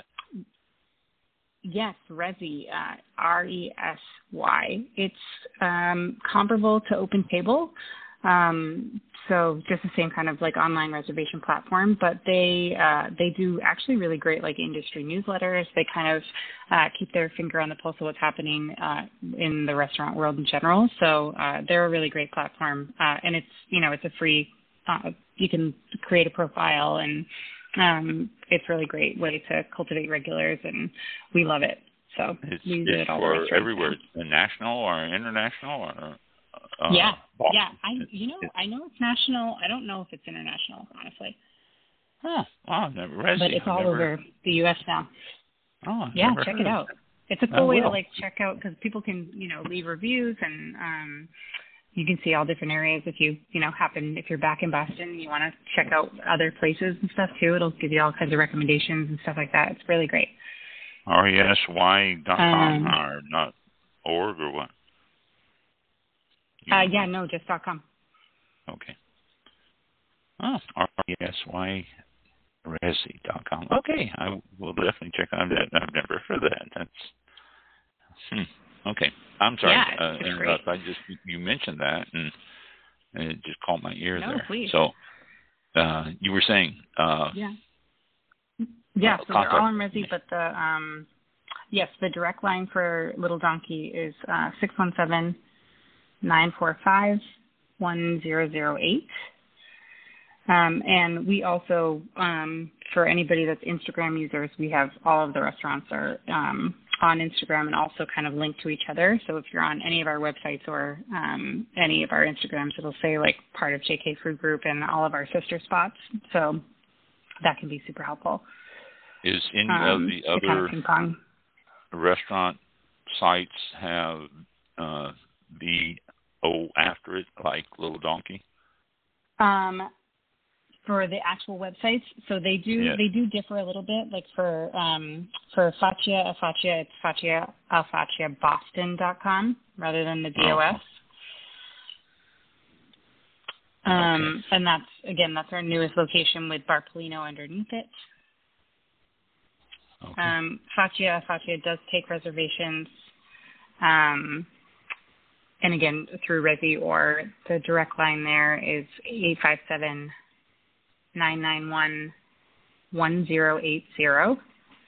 Yes, Resy, uh, R E S Y. It's um, comparable to OpenTable. Um, so just the same kind of like online reservation platform, but they uh, they do actually really great like industry newsletters. They kind of uh, keep their finger on the pulse of what's happening uh, in the restaurant world in general. So uh, they're a really great platform, uh, and it's you know it's a free. Uh, you can create a profile, and um, it's a really great way to cultivate regulars, and we love it. So it's, we use it's it all for everywhere, national or international or. Uh, yeah, Boston. yeah. I, you know, I know it's national. I don't know if it's international, honestly. Oh, wow, never Resy. But it's all never... over the U S now. Oh, yeah, check it out. It's a cool I way will. to like check out because people can, you know, leave reviews, and um, you can see all different areas. If you, you know, happen if you're back in Boston, you want to check out other places and stuff too. It'll give you all kinds of recommendations and stuff like that. It's really great. R E S Y dot com um, or not org or what? Uh, yeah, no, just .com. Okay. Oh, R E S Y Resy dot com. Okay, I will definitely check on that. I've never heard of that. That's hmm. Okay. I'm sorry. Yeah, uh, it's interrupt. great. I just you mentioned that, and, and it just caught my ear no, there. Please. So, uh, you were saying. Uh, yeah. Yeah. Uh, so they're all in Resy, but the um, yes, the direct line for Little Donkey is uh, six one seven. nine four five, one zero zero eight. Um, and we also, um, for anybody that's Instagram users, we have all of the restaurants are um, on Instagram and also kind of linked to each other. So if you're on any of our websites or um, any of our Instagrams, it'll say like part of J K Food Group and all of our sister spots. So that can be super helpful. Is any um, of the to kind other of ping pong. restaurant sites have uh, the O after it, like Little Donkey? Um, for the actual websites, so they do Yes. they do differ a little bit. Like for um, for Faccia Faccia, it's Faccia Faccia Boston dot com rather than the B O S. Oh. Um, Okay. and that's again that's our newest location with Bar Polino underneath it. Okay. Um, Faccia Faccia does take reservations, um, and again through Resi, or the direct line there is eight five seven, nine nine one, one zero eight zero.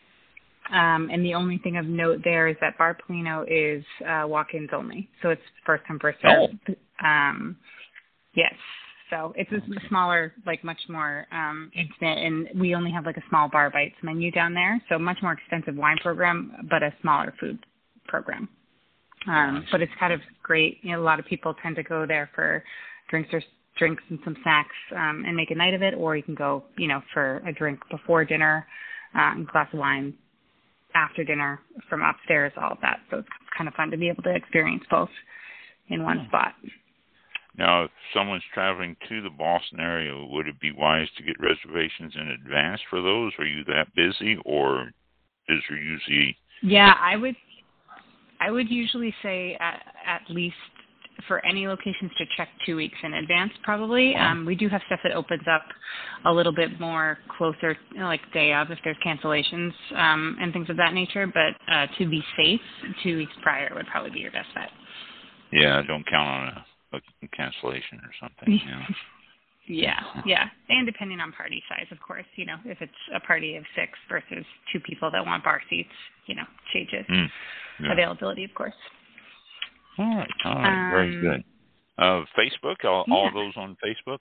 Um, and the only thing of note there is that Bar Polino is uh, walk-ins only, so it's first come first serve. Oh. Um, yes. So it's a smaller, like much more um, intimate, and we only have like a small bar bites menu down there. So much more extensive wine program, but a smaller food program. Um, but it's kind of great. You know, a lot of people tend to go there for drinks or drinks and some snacks um, and make a night of it, or you can go, you know, for a drink before dinner, uh, and a glass of wine after dinner from upstairs, all of that. So it's kind of fun to be able to experience both in one spot. Now, if someone's traveling to the Boston area, would it be wise to get reservations in advance for those? Are you that busy, or is there usually? Yeah, I would. I would usually say at, at least for any locations to check two weeks in advance. Probably. Um, we do have stuff that opens up a little bit more closer, you know, like day of, if there's cancellations um, and things of that nature. But uh, to be safe, two weeks prior would probably be your best bet. Yeah, don't count on a. a cancellation or something, you know. Yeah, yeah. And depending on party size, of course, you know, if it's a party of six versus two people that want bar seats, you know, changes mm, yeah. availability, of course. All right, all right, um, very good. Uh, Facebook, all, yeah. all those on Facebook?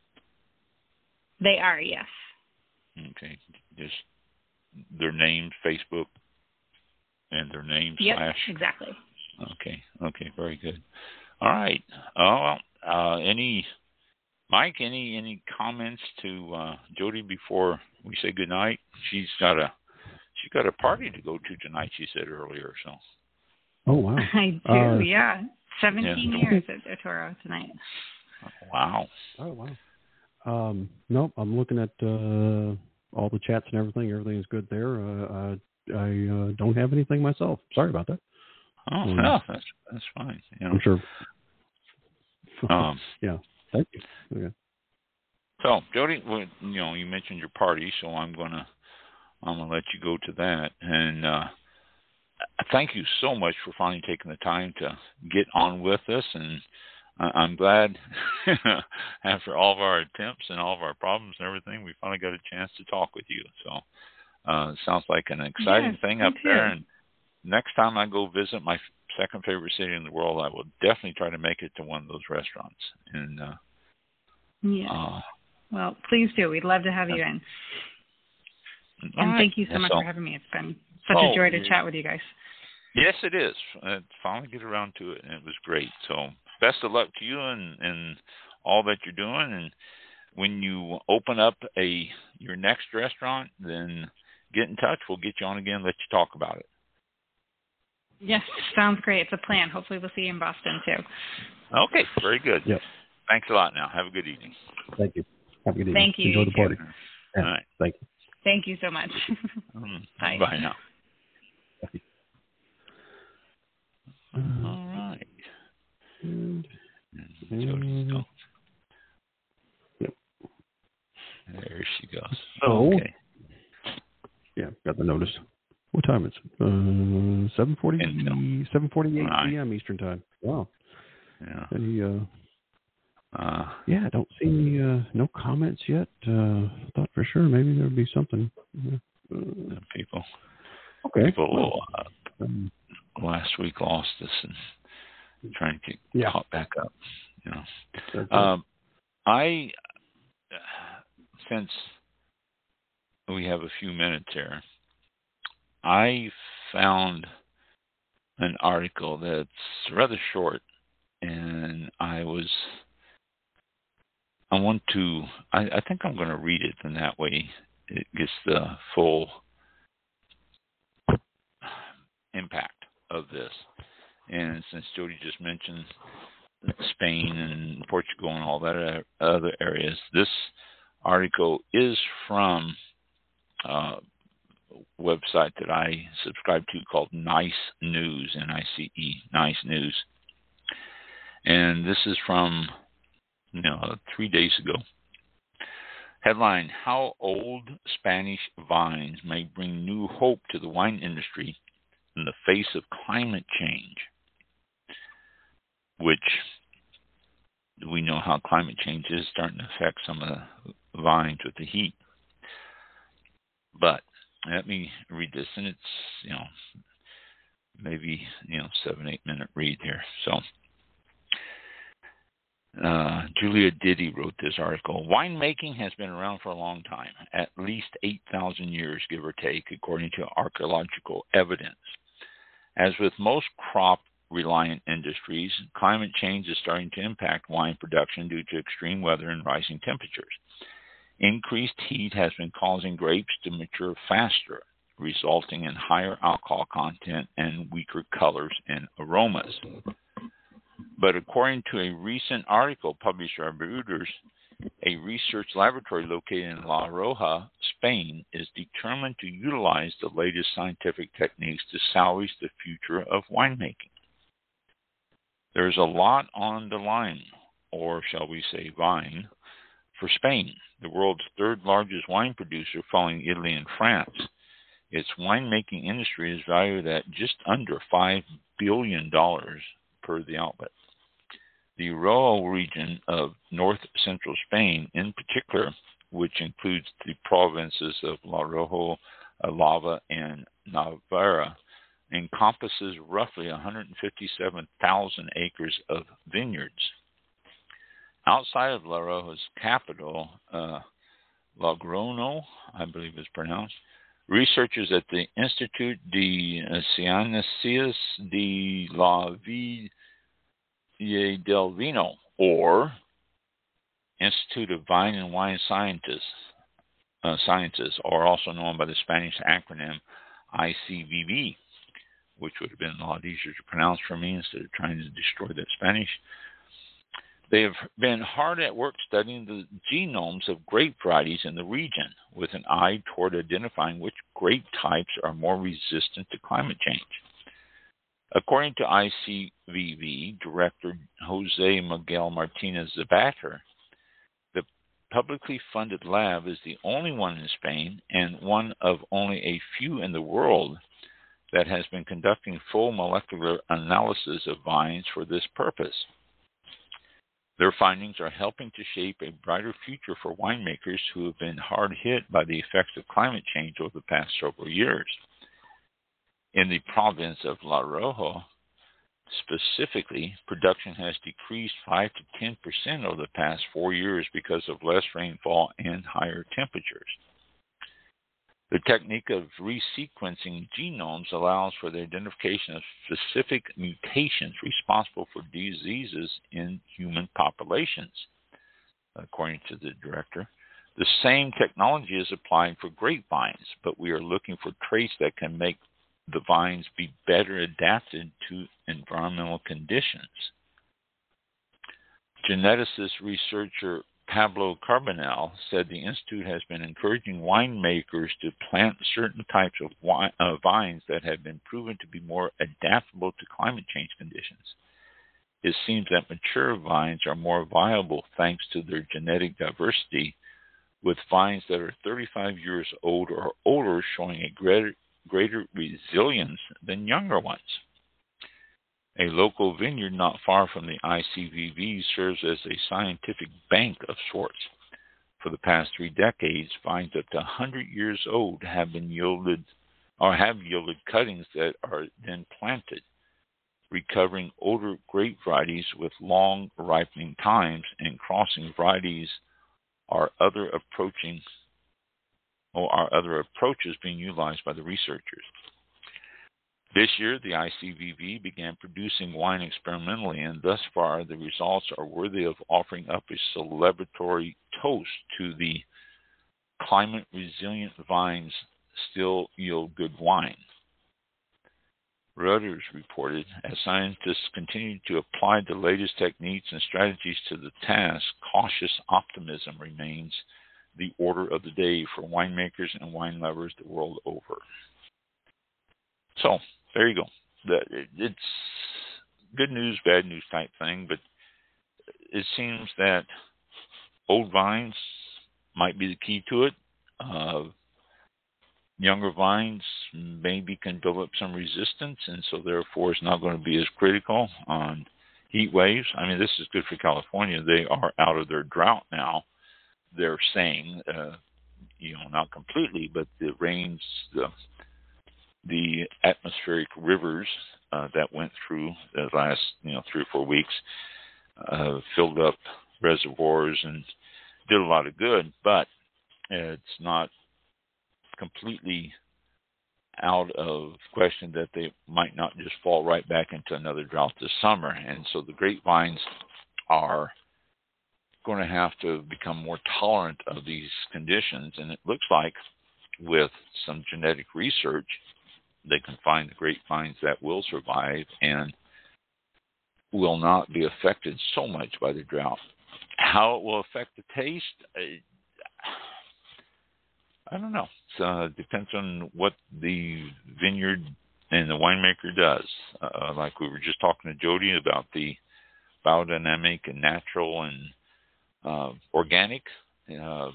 They are, yes. Okay, just their name, Facebook, and their name yep, slash? exactly. Okay, okay, very good. All right. Oh, well, uh, any, Mike, any any comments to uh, Jody before we say goodnight? She's got a she's got a party to go to tonight. She said earlier. So. Oh wow. I do. Uh, yeah. Seventeen yeah. years at Toro tonight. Wow. Oh wow. Um, nope. I'm looking at uh, all the chats and everything. Everything is good there. Uh, I, I uh, don't have anything myself. Sorry about that. Oh um, no, that's that's fine. You know. I'm sure. Um, yeah. Thank you. Okay. So, Jody, well, you know, you mentioned your party, so I'm gonna I'm gonna let you go to that. And uh, thank you so much for finally taking the time to get on with us. And uh, I'm glad after all of our attempts and all of our problems and everything, we finally got a chance to talk with you. So, uh, it sounds like an exciting yes, thing up too. there. And next time I go visit my second favorite city in the world, I will definitely try to make it to one of those restaurants. And uh, yeah, uh, well, please do. We'd love to have you in. And right. thank you so yes, much I'll, for having me. It's been such oh, a joy to yeah. chat with you guys. Yes, it is. Uh, finally get around to it, and it was great. So best of luck to you and, and all that you're doing. And when you open up a your next restaurant, then get in touch. We'll get you on again, let you talk about it. Yes, sounds great. It's a plan. Hopefully we'll see you in Boston, too. Okay, very good. Yep. Thanks a lot now. Have a good evening. Thank you. Have a good evening. Thank you. Enjoy the party. All yeah. right. Thank you. Thank you so much. Bye. Bye now. Bye. All right. And, Jody's gone. Yep. There she goes. Oh. Okay. Yeah, got the notice. What time is it? Uh, seven forty, seven forty-eight right. p.m. Eastern time. Wow. Yeah. Any, uh, uh, yeah, I don't see any, uh, no comments yet. Uh, I thought for sure maybe there would be something. Uh, people. Okay. People well, uh, um, last week lost us and trying to get yeah. caught back up. You know. That's um, I, since we have a few minutes here, I found an article that's rather short, and I was, I want to, I, I think I'm going to read it, and that way it gets the full impact of this. And since Jody just mentioned Spain and Portugal and all that other areas, this article is from a website that I subscribe to called Nice News, N I C E, Nice News. And this is from, you know, three days ago. Headline, How Old Spanish Vines May Bring New Hope to the Wine Industry in the Face of Climate Change. Which we know how climate change is starting to affect some of the vines with the heat. But let me read this, and it's, you know, maybe, you know, seven, eight minute read here. So, uh, Julia Diddy wrote this article. Winemaking has been around for a long time, at least eight thousand years, give or take, according to archaeological evidence. As with most crop reliant industries, climate change is starting to impact wine production due to extreme weather and rising temperatures. Increased heat has been causing grapes to mature faster, resulting in higher alcohol content and weaker colors and aromas. But according to a recent article published by Reuters, a research laboratory located in La Rioja, Spain, is determined to utilize the latest scientific techniques to salvage the future of winemaking. There's a lot on the line, or shall we say vine, for Spain, the world's third largest wine producer following Italy and France. Its winemaking industry is valued at just under five billion dollars per the outlet. The rural region of north-central Spain, in particular, which includes the provinces of La Rioja, Alava, and Navarra, encompasses roughly one hundred fifty-seven thousand acres of vineyards. Outside of La Rioja's capital, uh, Logroño, I believe it's pronounced, researchers at the Institut de Ciencias de la Vida del Vino, or Institute of Vine and Wine Scientists, uh, Sciences, or also known by the Spanish acronym I C V V, which would have been a lot easier to pronounce for me instead of trying to destroy that Spanish. They have been hard at work studying the genomes of grape varieties in the region with an eye toward identifying which grape types are more resistant to climate change. According to I C V V Director Jose Miguel Martinez Zabater, the publicly funded lab is the only one in Spain and one of only a few in the world that has been conducting full molecular analysis of vines for this purpose. Their findings are helping to shape a brighter future for winemakers who have been hard hit by the effects of climate change over the past several years. In the province of La Rioja, specifically, production has decreased five to ten percent over the past four years because of less rainfall and higher temperatures. The technique of resequencing genomes allows for the identification of specific mutations responsible for diseases in human populations, according to the director. The same technology is applied for grapevines, but we are looking for traits that can make the vines be better adapted to environmental conditions. Geneticist researcher Pablo Carbonell said the Institute has been encouraging winemakers to plant certain types of wine, uh, vines that have been proven to be more adaptable to climate change conditions. It seems that mature vines are more viable thanks to their genetic diversity, with vines that are thirty-five years old or older showing a greater, greater resilience than younger ones. A local vineyard not far from the I C V V serves as a scientific bank of sorts. For the past three decades, vines up to one hundred years old have been yielded or have yielded cuttings that are then planted, recovering older grape varieties with long ripening times and crossing varieties are other approaching or are other approaches being utilized by the researchers. This year, the I C V V began producing wine experimentally, and thus far, the results are worthy of offering up a celebratory toast to the climate-resilient vines still yield good wine. Reuters reported, as scientists continue to apply the latest techniques and strategies to the task, cautious optimism remains the order of the day for winemakers and wine lovers the world over. So, there you go. It's good news, bad news type thing, but it seems that old vines might be the key to it. Uh, younger vines maybe can build up some resistance, and so therefore it's not going to be as critical on heat waves. I mean, this is good for California. They are out of their drought now. They're saying, uh, you know, not completely, but the rains, the, the atmospheric rivers uh, that went through the last, you know, three or four weeks uh, filled up reservoirs and did a lot of good, but it's not completely out of question that they might not just fall right back into another drought this summer. And so the grapevines are going to have to become more tolerant of these conditions. And it looks like with some genetic research, they can find the grapevines that will survive and will not be affected so much by the drought. How it will affect the taste, I, I don't know. It uh, depends on what the vineyard and the winemaker does. Uh, like we were just talking to Jody about the biodynamic and natural and uh, organic, uh,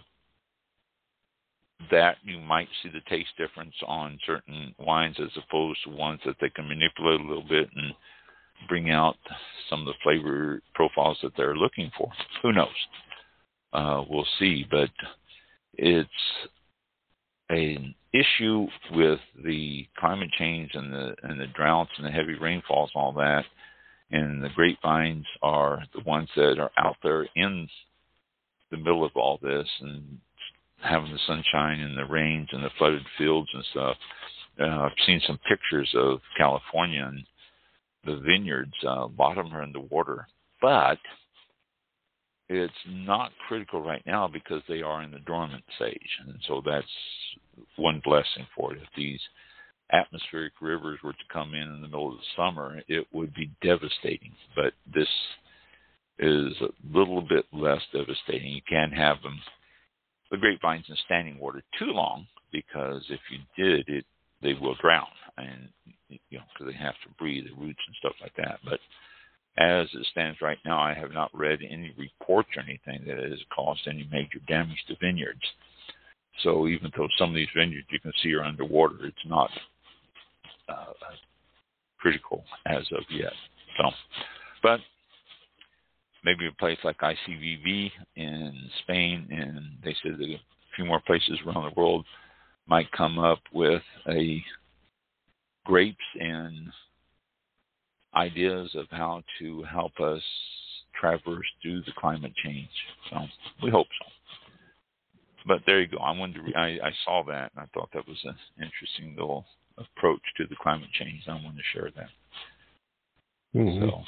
that you might see the taste difference on certain wines as opposed to ones that they can manipulate a little bit and bring out some of the flavor profiles that they're looking for. Who knows? Uh, we'll see. But it's an issue with the climate change and the and the droughts and the heavy rainfalls and all that. And the grapevines are the ones that are out there in the middle of all this and having the sunshine and the rains and the flooded fields and stuff. Uh, I've seen some pictures of California and the vineyards. Uh, a lot of them are in the water, but it's not critical right now because they are in the dormant stage. And so that's one blessing for it. If these atmospheric rivers were to come in in the middle of the summer, it would be devastating. But this is a little bit less devastating. You can't have them, the grapevines, in standing water too long, because if you did, it they will drown, and you know, because they have to breathe, the roots and stuff like that. But as it stands right now, I have not read any reports or anything that it has caused any major damage to vineyards. So even though some of these vineyards you can see are underwater, it's not uh, critical as of yet. So, but maybe a place like I C V V in Spain, and they said that a few more places around the world might come up with a grapes and ideas of how to help us traverse through the climate change. So we hope so. But there you go. I wanted to re- I, I saw that, and I thought that was an interesting little approach to the climate change. I wanted to share that. Mm-hmm. So.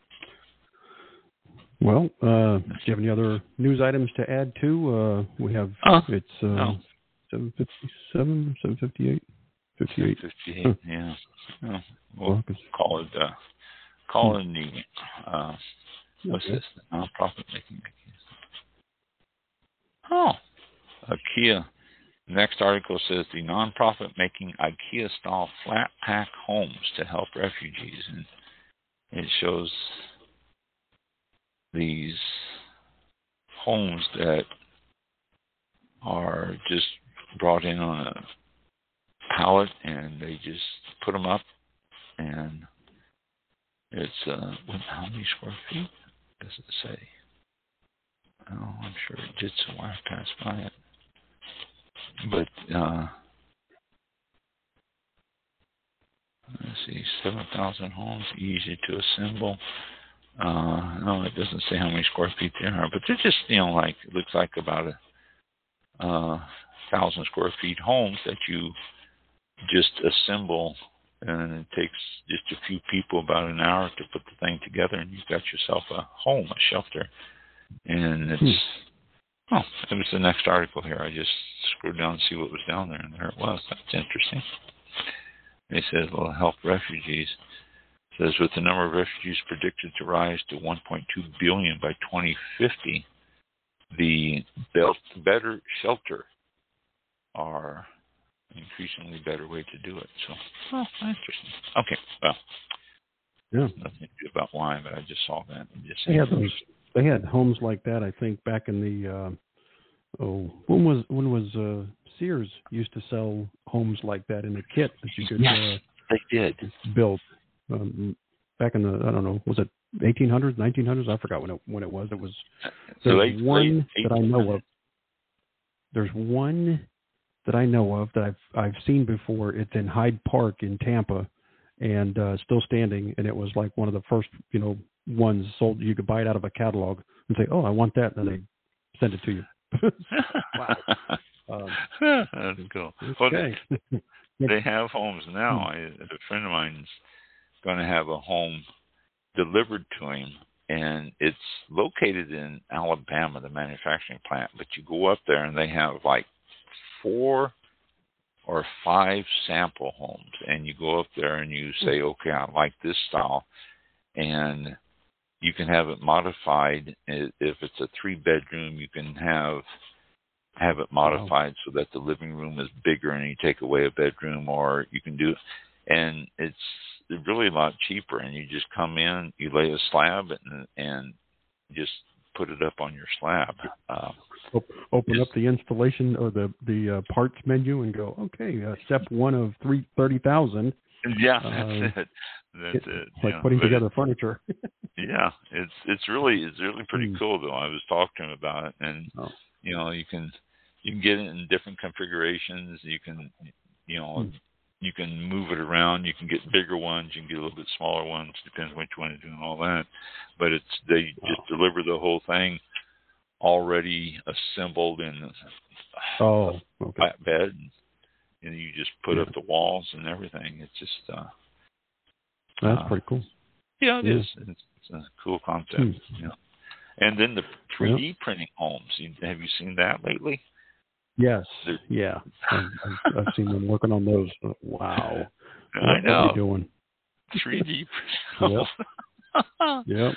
Well, uh, do you have any other news items to add to? Uh, we have, uh, it's uh, no. seven fifty-seven, seven fifty-eight, fifty-eight. fifty-eight, huh. yeah. No, we'll call it, uh, call it a new, uh, what's Okay. this? Nonprofit making. Oh, IKEA. Next article says the nonprofit making IKEA-style flat pack homes to help refugees, and it shows these homes that are just brought in on a pallet, and they just put them up, and it's uh, how many square feet does it say? Oh, I'm sure it did, so I passed by it. But uh, let's see, seven thousand homes, easy to assemble. Uh, no, it doesn't say how many square feet there are, but they're just, you know, like, it looks like about a uh, thousand square feet homes that you just assemble, and it takes just a few people about an hour to put the thing together, and you've got yourself a home, a shelter. And it's, hmm. oh, it was the next article here. I just scrolled down to see what was down there, and there it was. That's interesting. They said it'll help refugees. It says with the number of refugees predicted to rise to one point two billion by twenty fifty, the built better shelter are an increasingly better way to do it. So, well, interesting. Okay, well, yeah, nothing to do about why, but I just saw that. And just they had those. They had homes like that. I think back in the uh, oh, when was when was uh, Sears used to sell homes like that in a kit that you could yes, uh, they did build um, back in the I don't know, was it eighteen hundreds, nineteen hundreds? I forgot when it when it was. It was there's late, one late that I know of. There's one that I know of that I've I've seen before. It's in Hyde Park in Tampa, and uh, still standing. And it was like one of the first, you know, ones sold. You could buy it out of a catalog and say, "Oh, I want that," and then they send it to you. Wow. Um, That's cool. Okay. Well, they, they have homes now. I, a friend of mine's going to have a home delivered to him, and it's located in Alabama, the manufacturing plant. But you go up there, and they have like four or five sample homes, and you go up there and you say, okay, I like this style, and you can have it modified. If it's a three bedroom, you can have have it modified wow. so that the living room is bigger and you take away a bedroom, or you can do, and it's really a lot cheaper. And you just come in, you lay a slab, and and just put it up on your slab. Uh, Open up the installation or the the uh, parts menu and go, okay, uh, step one of three thirty thousand. Yeah, that's uh, it. That's it. it. Like yeah. putting but together it, furniture. Yeah, it's it's really it's really pretty mm. cool though. I was talking to him about it, and oh. you know, you can you can get it in different configurations. You can you know. Mm. You can move it around. You can get bigger ones. You can get a little bit smaller ones. Depends which one is doing all that. But it's they wow. just deliver the whole thing already assembled in oh, a okay. flat bed, and you just put yeah. up the walls and everything. It's just uh, that's uh, pretty cool. Yeah, it yeah. is. It's, it's a cool concept. Hmm. You know. And then the three D yeah. printing homes. Have you seen that lately? Yes. They're, yeah. I've, I've seen them working on those. Wow. I what know. are they doing? three D Yep. Yep.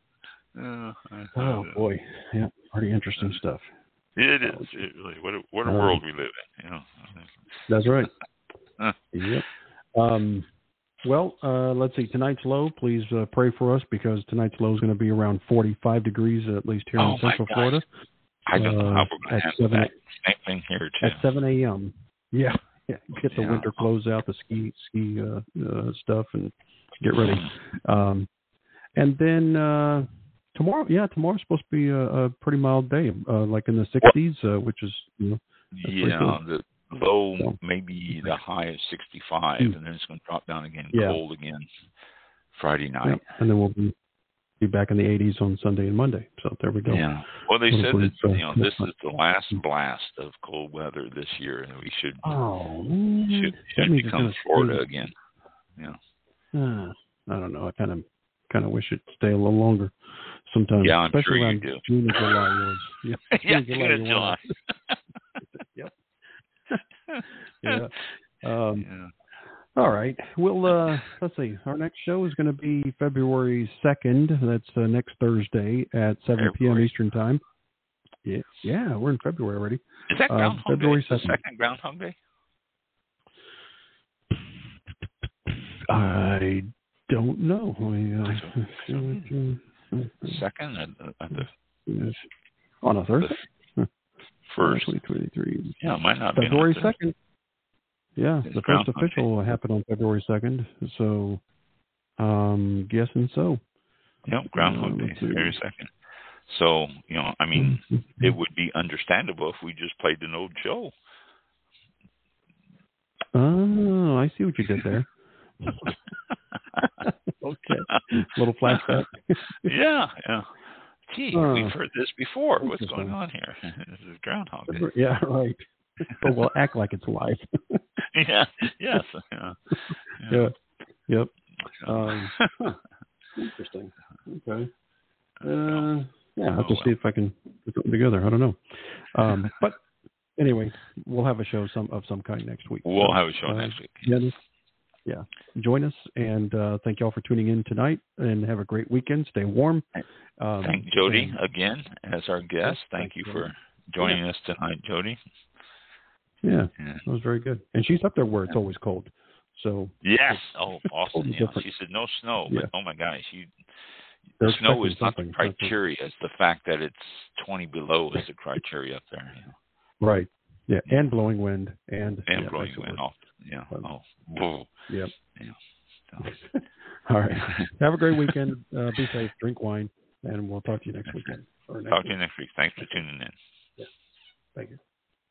Uh, oh boy. Yeah. Pretty interesting stuff. It is. It really. What a, what a um, world we live in. You know. That's right. Yep. Um, well, uh, let's see. Tonight's low. Please uh, pray for us because tonight's low is going to be around forty-five degrees, at least here oh in Central Florida. I don't know uh, how we're going to have that. Same thing here too. At seven a.m. Yeah. Yeah. Get the yeah. winter clothes out, the ski ski uh, uh, stuff, and get ready. Um, and then uh, tomorrow, yeah, tomorrow's supposed to be a, a pretty mild day, uh, like in the sixties, uh, which is you know. Yeah, cool. The low so, maybe the high is sixty-five, mm. and then it's going to drop down again, yeah. cold again, Friday night. Yep. And then we'll be, be back in the eighties on Sunday and Monday. So there we go. Yeah. Well, they said that uh, you know this is the last blast of cold weather this year, and we should oh man. should, should become Florida again. Yeah. Uh, I don't know. I kind of kind of wish it'd stay a little longer. Sometimes, yeah, I'm especially sure around you do. June and July. Yeah, yeah, June, June and July. Yep. yeah. Um, yeah. All right. Well, uh, let's see. Our next show is going to be February second. That's uh, next Thursday at seven p.m. Eastern Time. Yeah, yeah, we're in February already. Is that Groundhog uh, February Day? The second Groundhog Day? I don't know. I, uh, second at the, at the on a Thursday. The first twenty twenty-three. Yeah, it might not February be. second. Yeah, it's the first official will happen on February second. So, um, guessing so. Yep, Groundhog um, Day, February second. So, you know, I mean, it would be understandable if we just played an old show. Oh, I see what you did there. Okay. A little flashback. yeah, yeah. Gee, uh, we've heard this before. What's going on here? This is Groundhog Day. Yeah, right. But we'll act like it's live. yeah, yes. Yeah. Yeah. yeah. Yep. Um, huh. Interesting. Okay. Uh, yeah, I'll have to oh, well. see if I can put them together. I don't know. Um, but anyway, we'll have a show some of some kind next week. We'll so, have a show uh, next week. Yeah. yeah, join us, and uh, thank you all for tuning in tonight, and have a great weekend. Stay warm. Um, thank Jody and, again as our guest. Thank you for joining yeah. us tonight, Jody. Yeah, yeah, that was very good. And she's up there where it's always cold. So yes, oh, awesome. Totally Yeah. She said no snow, but yeah. oh my gosh, you, They're snow is not the something. criteria. It's the fact that it's twenty below is the criteria up there. Yeah. Right. Yeah, and blowing wind and and yeah, blowing wind. Oh, yeah. Oh, whoa. Yep. Yeah. So. All right. Have a great weekend. Uh, be safe. Drink wine, and we'll talk to you next weekend. Or next talk week. to you next week. Thanks for tuning in. Yeah. Thank you.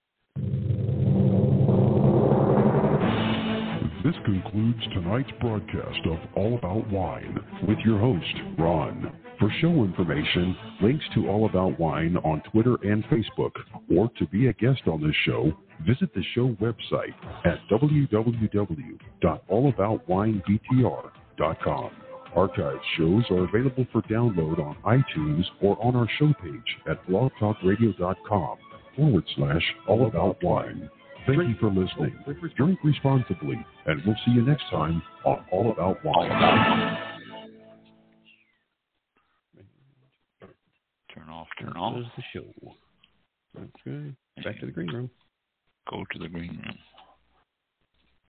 This concludes tonight's broadcast of All About Wine with your host, Ron. For show information, links to All About Wine on Twitter and Facebook, or to be a guest on this show, visit the show website at w w w dot all about wine b t r dot com. Archived shows are available for download on iTunes or on our show page at blogtalkradio.com forward slash All About Wine. Thank you for listening. Drink responsibly, and we'll see you next time on All About Wine. Turn off, turn off. There's the show. Okay. Back to the green room. Go to the green room.